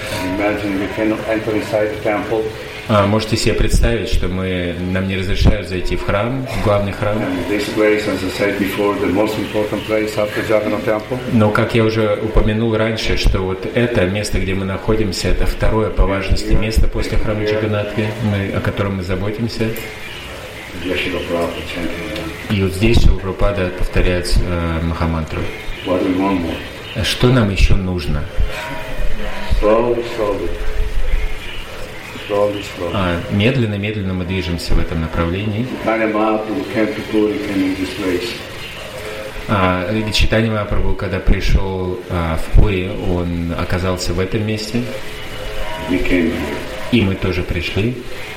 S1: Можете себе представить, что нам не разрешают зайти в храм, в главный храм. Но, как я уже упомянул раньше, что это место, где мы находимся, это второе по важности место после храма Джаганнатхи, о котором мы заботимся. И здесь Шрила Прабхупада повторяет Махамантру. Что нам еще нужно? Медленно мы движемся в этом направлении. Чайтанья Махапрабху, когда пришел в Пури, он оказался в этом месте. И мы тоже пришли.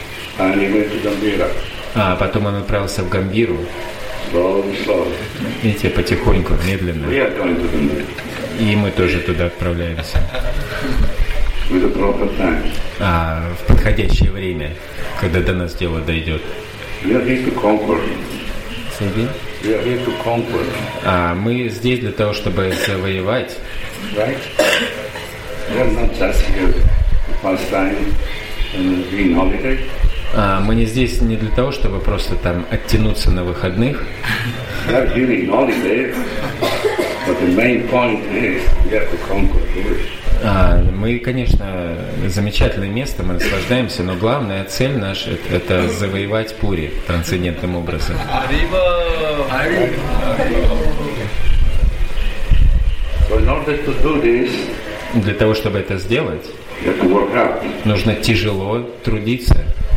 S1: Потом он отправился в Гамбиру. Видите, потихоньку, медленно. И мы тоже туда отправляемся. В подходящее время, когда до нас дело дойдет. Мы здесь для того, чтобы завоевать. Мы не здесь не для того, чтобы просто там оттянуться на выходных. Мы, конечно, замечательное место, мы наслаждаемся, но главная цель наша – это завоевать Пури трансцендентным образом. Для того, чтобы это сделать, нужно тяжело трудиться.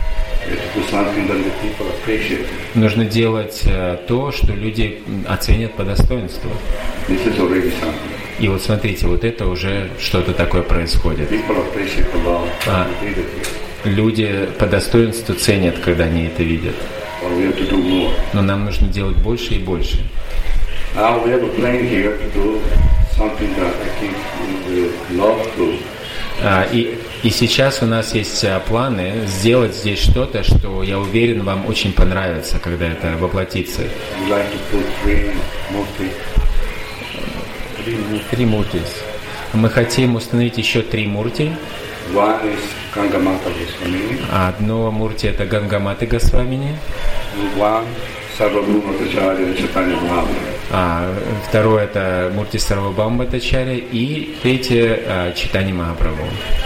S1: Нужно делать то, что люди оценят по достоинству. И вот смотрите, вот это уже что-то такое происходит. Люди по достоинству ценят, когда они это видят. Но нам нужно делать больше и больше. И сейчас у нас есть планы сделать здесь что-то, что, я уверен, вам очень понравится, когда это воплотится. Три мурти. Мы хотим установить еще 3 мурти. Одно мурти – это Гангамата Госвамини. Второе – это мурти Сарвабхаума Бхаттачарья. И третье – Чайтанья Махапрабху.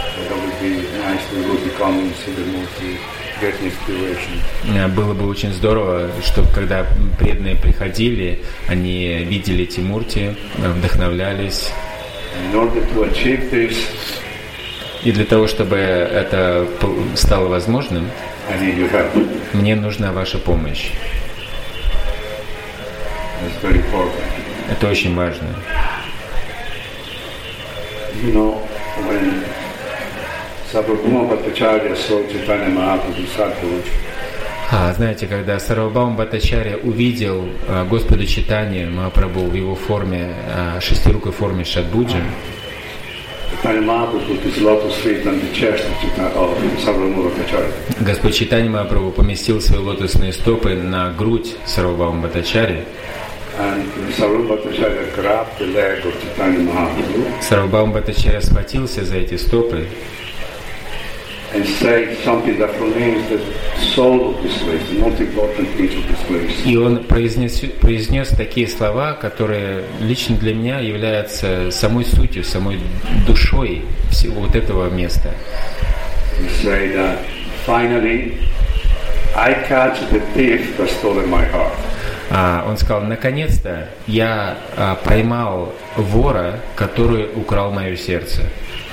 S1: Было бы очень здорово, что когда преданные приходили, они видели эти мурти, вдохновлялись. И для того, чтобы это стало возможным,
S2: I need your help.
S1: мне нужна ваша помощь.
S2: That's very important.
S1: Это очень важно.
S2: You know, when Sarvabhauma Bhattacharya saw Chaitanya Mahaprabhu Sadguru,
S1: Знаете, когда Сарвабхаума Бхаттачарья увидел Господа Чайтанью Махапрабху в его форме, шестирукой форме Шадбуджи,
S2: Chaitanya Mahaprabhu put his lotus feet on the chest of Sarvabhauma Bhattacharya.
S1: Господь Чайтанья Махапрабху поместил свои лотосные стопы на грудь Сарвабхаума Бхаттачарьи.
S2: And Sarvabhauma Bhattacharya grabbed the leg of Chaitanya Mahaprabhu
S1: Сарвабхаума Бхаттачарья схватился за эти стопы
S2: and said something that for me is the soul of this place, the most important piece of this place.
S1: и он произнес такие слова, которые лично для меня являются самой сутью, самой душой всего вот этого места.
S2: He said that finally I catch the thief that stole my heart.
S1: Он сказал: наконец-то я поймал вора, который украл мое сердце.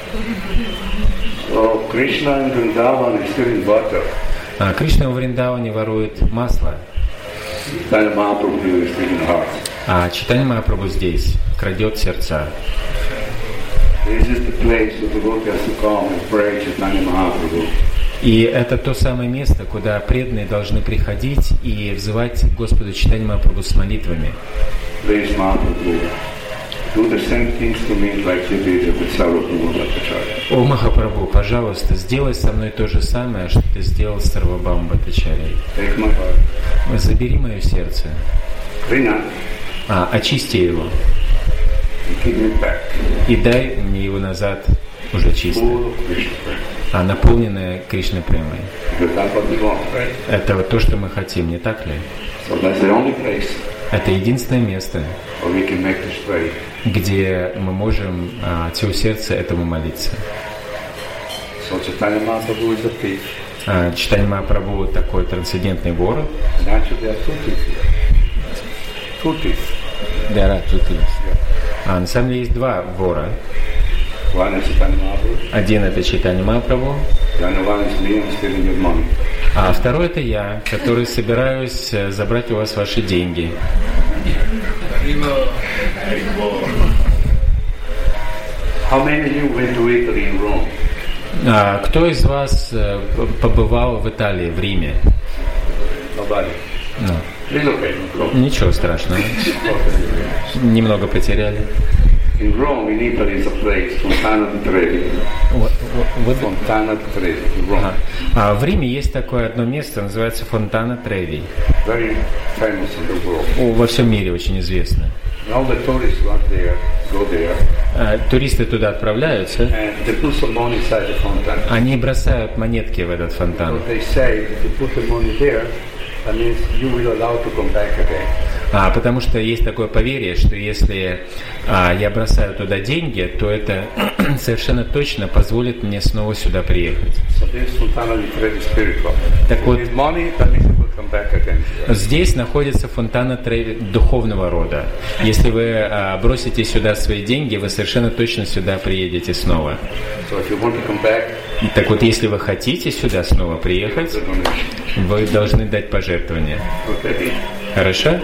S2: So Krishna in Vrindavan is stealing butter.
S1: Кришна в Вриндаване ворует масло,
S2: Chaitanya Mahaprabhu is stealing hearts.
S1: а Чайтанья Махапрабху здесь крадет сердца.
S2: This is the place where the devotee has to come and pray Chaitanya Mahaprabhu.
S1: И это то самое место, куда преданные должны приходить и взывать Господу Чайтанья Махапрабху с молитвами.
S2: Please Mahaprabhu, do the same things to me like you did with Sarvabhauma Bhattacharya.
S1: О Махапрабху, пожалуйста, сделай со мной то же самое, что ты сделал с Сарвабхаумой Бхаттачарьей.
S2: Take my heart.
S1: Забери мое сердце,
S2: Clean up
S1: очисти его
S2: and give me back.
S1: и дай мне его назад уже чисто,
S2: Full of Krishna prayer.
S1: наполненное Кришной премой.
S2: Because that's what we want, right?
S1: Это вот то, что мы хотим, не так ли?
S2: So that's the only place
S1: Это единственное место,
S2: where we can make this prayer.
S1: где мы можем от всего сердца этому молиться.
S2: So Chaitanya Mahaprabhu is a thief.
S1: Чайтанья Махапрабху такой трансцендентный вор.
S2: And actually there are two thieves here. Two thieves.
S1: На самом деле есть два вора.
S2: One is Chaitanya Mahaprabhu.
S1: Один это Чайтанья Махапрабху,
S2: The other one is me, I'm stealing your money.
S1: а второй это я, который собираюсь забрать у вас ваши деньги.
S2: How many of you went to Italy in Rome?
S1: Кто из вас побывал в Италии, в Риме?
S2: Nobody. It's okay, no problem.
S1: Ничего страшного. Немного потеряли.
S2: In Rome, in Italy, is a place, Fontana di Trevi. Fontana di Trevi, in Rome.
S1: В Риме есть такое одно место, называется Фонтана Треви.
S2: Very famous in the world.
S1: Во всем мире очень известно.
S2: And all the tourists go there,
S1: Туристы туда отправляются,
S2: and they put some money inside the fountain.
S1: они бросают монетки в этот фонтан.
S2: They say, if you put the money there, that means you will allow to come back again.
S1: Потому что есть такое поверье, что если я бросаю туда деньги, то это совершенно точно позволит мне снова сюда приехать.
S2: So this Fontana di Trevi spiritual.
S1: Так вот,
S2: If money, that means you will come back again.
S1: здесь находится Фонтана Треви духовного рода. Если вы бросите сюда свои деньги, вы совершенно точно сюда приедете снова.
S2: So if you want to come back,
S1: И так вот, если вы хотите сюда снова приехать,
S2: the donation.
S1: вы должны дать пожертвование.
S2: Okay.
S1: Хорошо?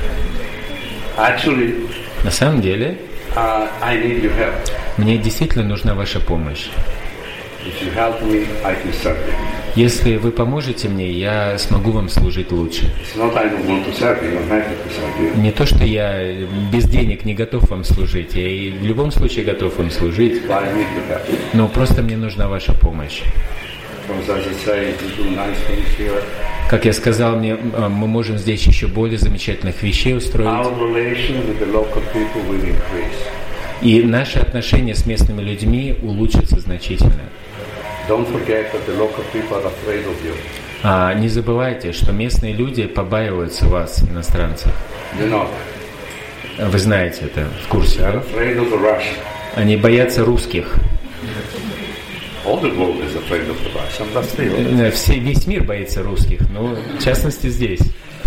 S2: Actually,
S1: На самом деле,
S2: I need your help.
S1: мне действительно нужна ваша помощь.
S2: If you help me, I can serve you.
S1: Если вы поможете мне, я смогу вам служить лучше.
S2: It's not I don't want to serve you, I'm happy to serve you.
S1: Не то, что я без денег не готов вам служить, я и в любом случае готов вам служить,
S2: But I need your help.
S1: но просто мне нужна ваша помощь.
S2: Because as I say, you do nice things here.
S1: Как я сказал, мы можем здесь еще более замечательных вещей устроить.
S2: Our relation with the local people will increase.
S1: И наши отношения с местными людьми улучшатся значительно.
S2: Don't forget that the local people are afraid of you.
S1: Не забывайте, что местные люди побаиваются вас, иностранцев.
S2: You know,
S1: Вы знаете это, в курсе,
S2: they're
S1: да?
S2: afraid of the Russian.
S1: Они боятся русских.
S2: All the world is afraid of the Russian. That's the
S1: Весь мир боится русских, но в частности здесь.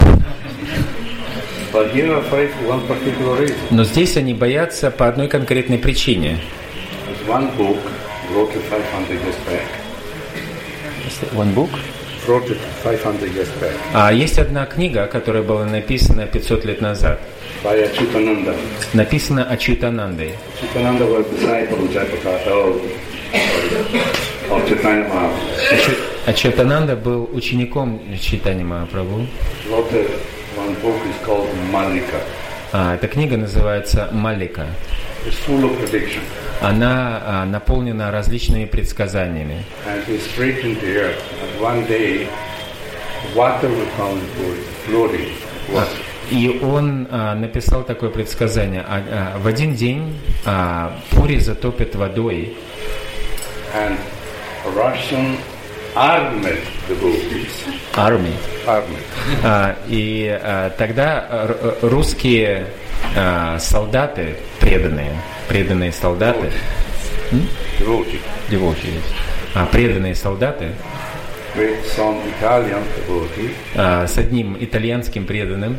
S2: But you're afraid for one particular reason.
S1: Но здесь они боятся по одной конкретной причине.
S2: There's one book wrote it 500 years back.
S1: One book?
S2: Wrote it 500 years back.
S1: Есть одна книга, которая была написана 500 лет назад.
S2: By Achyutananda.
S1: Написана Ачютанандой.
S2: Achyutananda was disciple of Jayapataka, of Chaitanya Mahaprabhu.
S1: Ачютананда был учеником Чайтаньи Махапрабху.
S2: Wrote one book is called Mallika.
S1: Эта книга называется «Маллика».
S2: It's full of prediction.
S1: Она наполнена различными предсказаниями.
S2: And he's written there that one day water will come into floating water.
S1: И он написал такое предсказание. В один день Пури затопит водой.
S2: And Russian armed devotees.
S1: Army.
S2: Army.
S1: И тогда русские солдаты, преданные солдаты, преданные солдаты,
S2: with some Italian devotee,
S1: с одним итальянским преданным,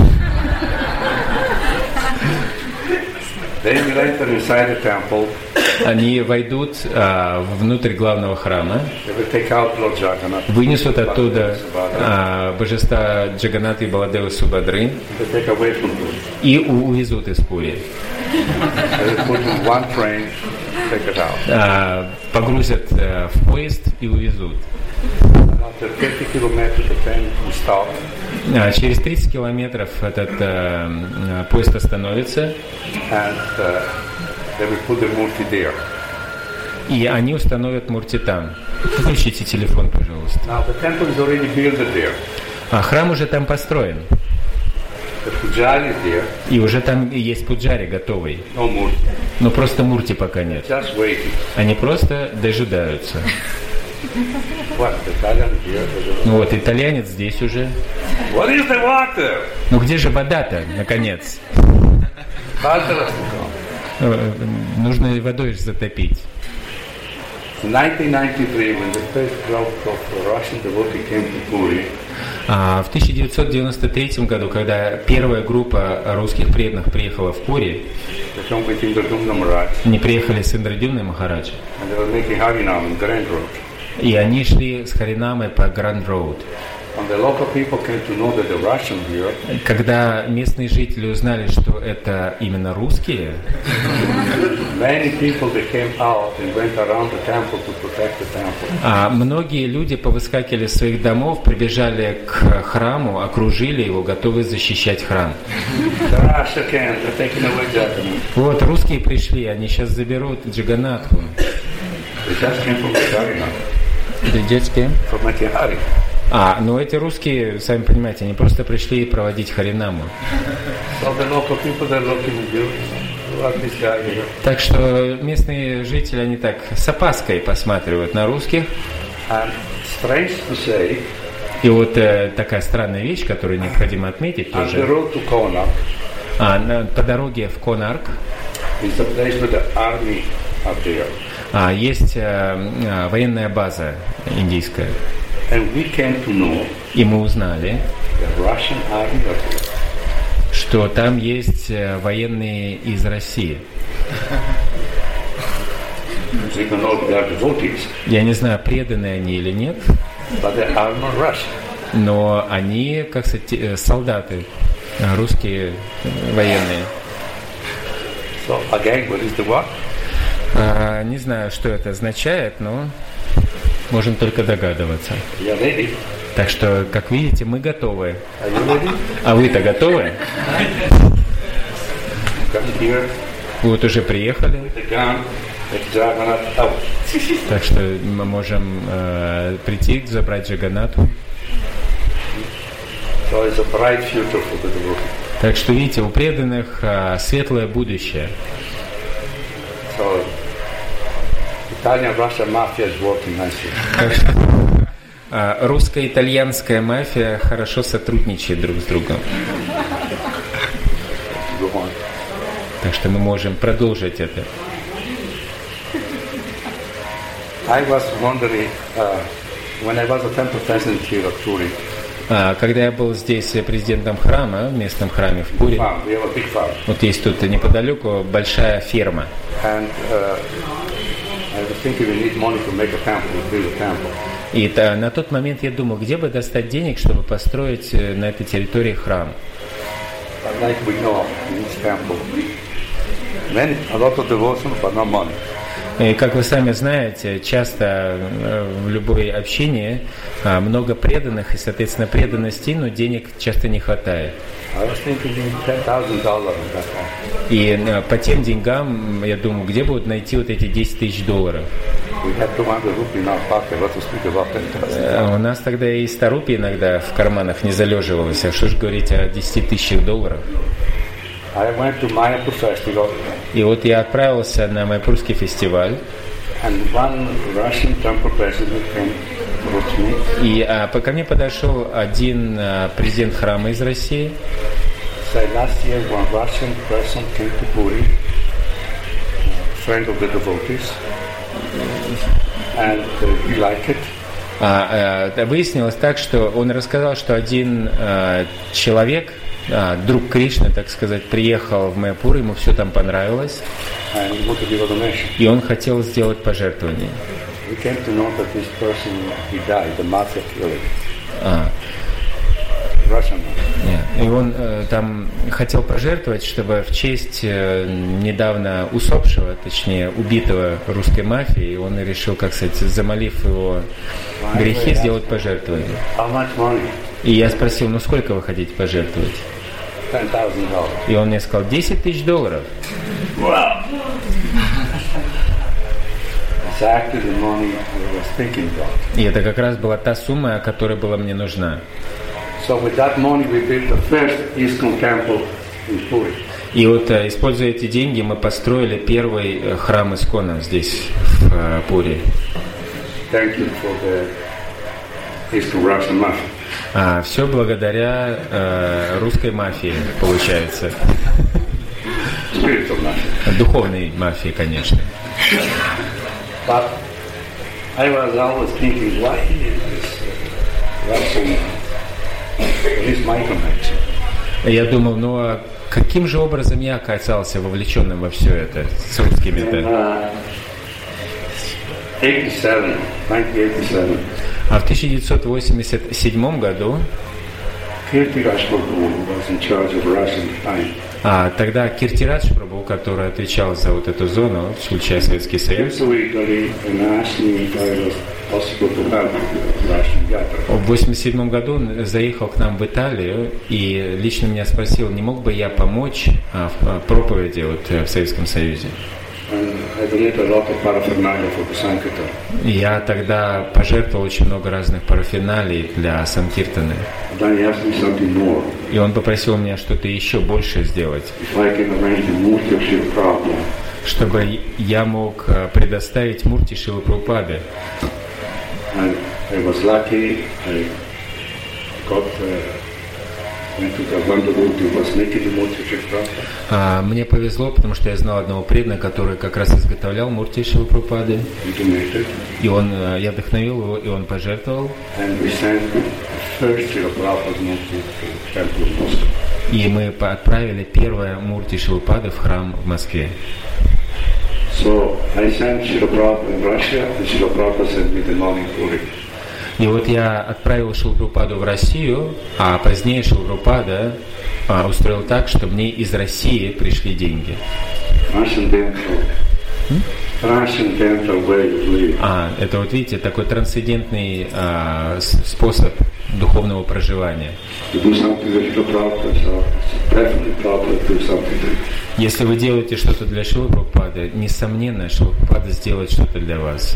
S2: they will enter inside the temple.
S1: Они войдут внутрь главного храма,
S2: They will take out Lord Jagannath,
S1: вынесут оттуда божества Джаганната и Баладевы Субадры
S2: they take away from Puri.
S1: и увезут из Пури.
S2: They will put in one train, take it out.
S1: Погрузят в поезд и увезут.
S2: After 50 kilometers, the train will stop.
S1: Через 30 километров этот поезд остановится.
S2: And they will put the murti there.
S1: И они установят мурти там. Включите телефон, пожалуйста.
S2: Now the temple is already built there.
S1: Храм уже там построен.
S2: The pujari is there.
S1: И уже там есть пуджари готовый.
S2: No murti.
S1: Но просто мурти пока нет.
S2: Just waiting.
S1: Они просто дожидаются.
S2: What? The Italian is here.
S1: Ну вот, итальянец здесь уже.
S2: What is the water?
S1: Ну где же вода-то, наконец?
S2: Water.
S1: Нужно водой же затопить.
S2: In 1993, when the first group of Russian devotee came to Puri,
S1: В 1993 году, когда первая группа русских преданных приехала в Пури,
S2: they come with Indradumna Maharaj,
S1: они приехали с Индрадюмной Махараджа,
S2: and they were making Harinam in Grand Road.
S1: и они шли с Харинамой по Гранд Роуд.
S2: And the local people came to know that the Russian here,
S1: Когда местные жители узнали, что это именно русские,
S2: many people they came out and went around the temple to protect the temple.
S1: Многие люди повыскакивали из своих домов, прибежали к храму, окружили его, готовы защищать храм.
S2: The Russia came, they're taking away Jagannath.
S1: Вот, русские пришли, они сейчас заберут Джаганнатху.
S2: They just came from Harinam,
S1: Детские?
S2: from Matihari.
S1: Ну эти русские, сами понимаете, они просто пришли проводить Харинаму.
S2: So the local people they're looking at you, what this guy here.
S1: Так что местные жители, они так с опаской посматривают на русских.
S2: And strange to say,
S1: И вот такая странная вещь, которую необходимо отметить
S2: on the
S1: тоже.
S2: road to Konark
S1: По дороге в Конарк
S2: is the place where the army are there.
S1: Есть военная база индийская.
S2: And we came to know
S1: И мы узнали,
S2: the Russian army are there.
S1: что там есть военные из России.
S2: We don't know if they are devotees,
S1: Я не знаю, преданы они или нет,
S2: but they are not Russian.
S1: но они, как сказать, солдаты, русские военные.
S2: So again, what is the what?
S1: Не знаю, что это означает, но можем только догадываться.
S2: You are ready?
S1: Так что, как видите, мы готовы.
S2: Are you ready?
S1: А вы-то готовы?
S2: Come here,
S1: Вы вот уже приехали,
S2: the gun, take Jagannath out.
S1: так что мы можем прийти, забрать Джаганнатху.
S2: So it's a bright future for the devotee.
S1: Так что, видите, у преданных светлое будущее.
S2: So Italian-Russian mafia is working nicely.
S1: Так что русско-итальянская мафия хорошо сотрудничает друг с другом.
S2: Go on.
S1: Так что мы можем продолжить это.
S2: I was wondering, when I was a temple president here at Puri,
S1: Когда я был здесь президентом храма, в местном храме в Пури,
S2: we have a big farm.
S1: вот есть тут неподалеку большая ферма.
S2: And I was
S1: И на тот момент я думал, где бы достать денег, чтобы построить на этой территории храм. И как вы сами знаете, часто в любое общение много преданных, и, соответственно, преданности, но денег часто не хватает. И по тем деньгам, я думаю, где будут найти вот эти $10 000? У нас тогда и 100 рупий иногда в карманах не залеживалось, а что же говорить о $10 000? И вот я отправился на Майяпурский фестиваль. И ко мне подошел один президент храма из России. Выяснилось так, что он рассказал, что один человек, друг Кришны, так сказать, приехал в Майяпур, ему все там понравилось, и он хотел сделать пожертвование. И он там хотел пожертвовать, чтобы в честь недавно усопшего, точнее убитого русской мафией, он решил, как сказать, замолив его грехи, сделать пожертвование. И я спросил, ну сколько вы хотите пожертвовать? И он мне сказал, $10 000. И это как раз была та сумма, которая была мне нужна. И вот, используя эти деньги, мы построили первый храм Искона здесь, в Пури. Все благодаря русской мафии, получается. Духовной мафии, конечно. Я думал, ну а каким же образом я оказался вовлеченным во все это с русскими-то? А в 1987 году тогда Киртирадж Прабху, который отвечал за вот эту зону, включая Советский Союз, в 1987 году он заехал к нам в Италию и лично меня спросил, не мог бы я помочь в проповеди вот в Советском Союзе. Я тогда пожертвовал очень много разных параферналий для Санкиртаны. И он попросил меня что-то еще больше сделать, чтобы я мог предоставить мурти Шрилы Прабхупады. Мне повезло, потому что я знал одного преданного, который как раз изготовлял мурти Шрилы Прабхупады. И я вдохновил его, и он пожертвовал. И мы отправили первое мурти Шрилы Прабхупады в храм в Москве. И вот я отправил Шрилу Прабхупаду в Россию, а позднее Шрила Прабхупада устроил так, что мне из России пришли деньги. Это вот видите, такой трансцендентный способ духовного проживания. Если вы делаете что-то для Шрилы Прабхупады, несомненно, Шрила Прабхупада сделает что-то для вас.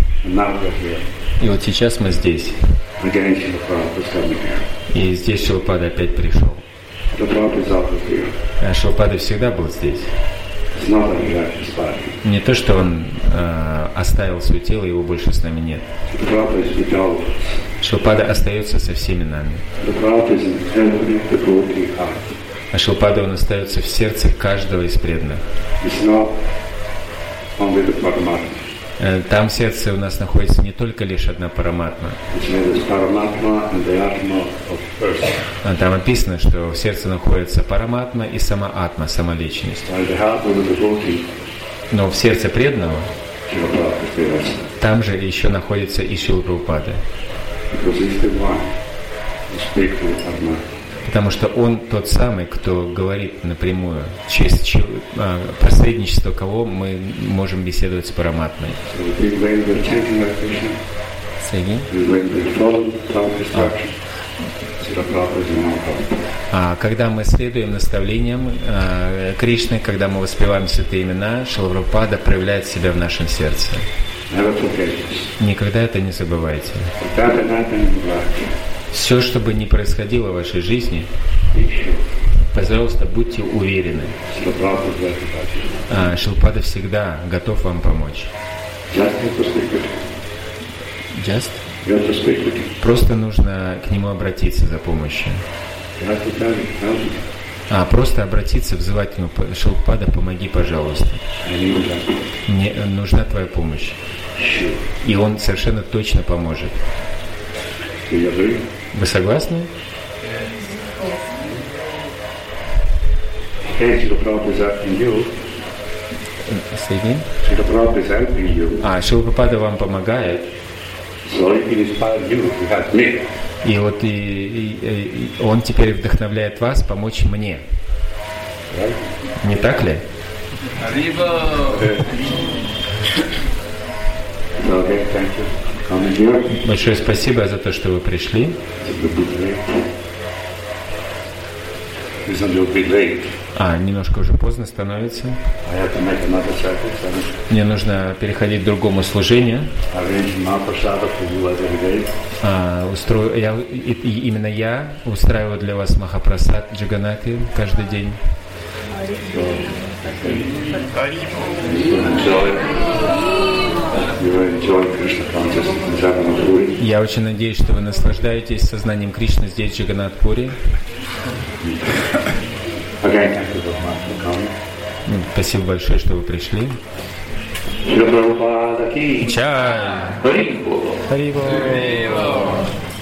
S1: И вот сейчас мы здесь. И здесь Шрила Прабхупада опять пришел. Шрила Прабхупада всегда был здесь. Не то, что он оставил свое тело, его больше с нами нет. Шрила Прабхупада остается со всеми нами. А Шрила Прабхупада, он остается в сердце каждого из преданных. Там в сердце у нас находится не только лишь одна параматма. Там написано, что в сердце находится параматма и сама атма, сама личность. Но в сердце преданного Там же еще находится и Шрила Прабхупада. Потому что он тот самый, кто говорит напрямую, через посредничество кого мы можем беседовать с Параматмой. Когда мы следуем наставлениям Кришны, когда мы воспеваем святые имена, Шрила Прабхупада проявляет себя в нашем сердце. Никогда это не забывайте. Все, что бы ни происходило в вашей жизни, пожалуйста, будьте уверены. Шрила Прабхупада всегда готов вам помочь. Just? Просто нужно к нему обратиться за помощью. Просто обратиться, взывать к нему: Шрила Прабхупада, помоги, пожалуйста. Мне нужна твоя помощь. И он совершенно точно поможет. Вы согласны? Шрила Прабхупада вам помогает. И вот и он теперь вдохновляет вас помочь мне. Не так ли? Большое спасибо за то, что вы пришли. Немножко уже поздно становится. Мне нужно переходить к другому служению. Именно я устраиваю для вас Махапрасад Джаганнати каждый день. Я очень надеюсь, что вы наслаждаетесь сознанием Кришны здесь, в Джаганнат-пуре. Спасибо большое, что вы пришли. Чай. Харибол.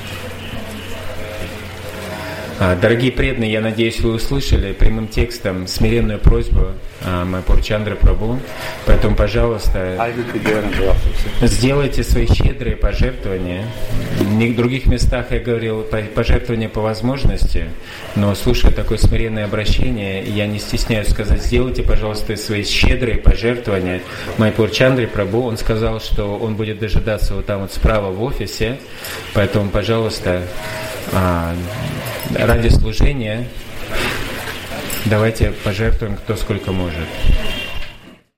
S1: Дорогие преданные, я надеюсь, вы услышали прямым текстом смиренную просьбу Майпур Чандра Прабху. Поэтому, пожалуйста, сделайте свои щедрые пожертвования. В других местах я говорил пожертвования по возможности, но слушая такое смиренное обращение, я не стесняюсь сказать: сделайте, пожалуйста, свои щедрые пожертвования Майпур Чандре Прабху. Он сказал, что он будет дожидаться вот там вот справа в офисе. Поэтому, пожалуйста, ради служения давайте пожертвуем кто сколько может.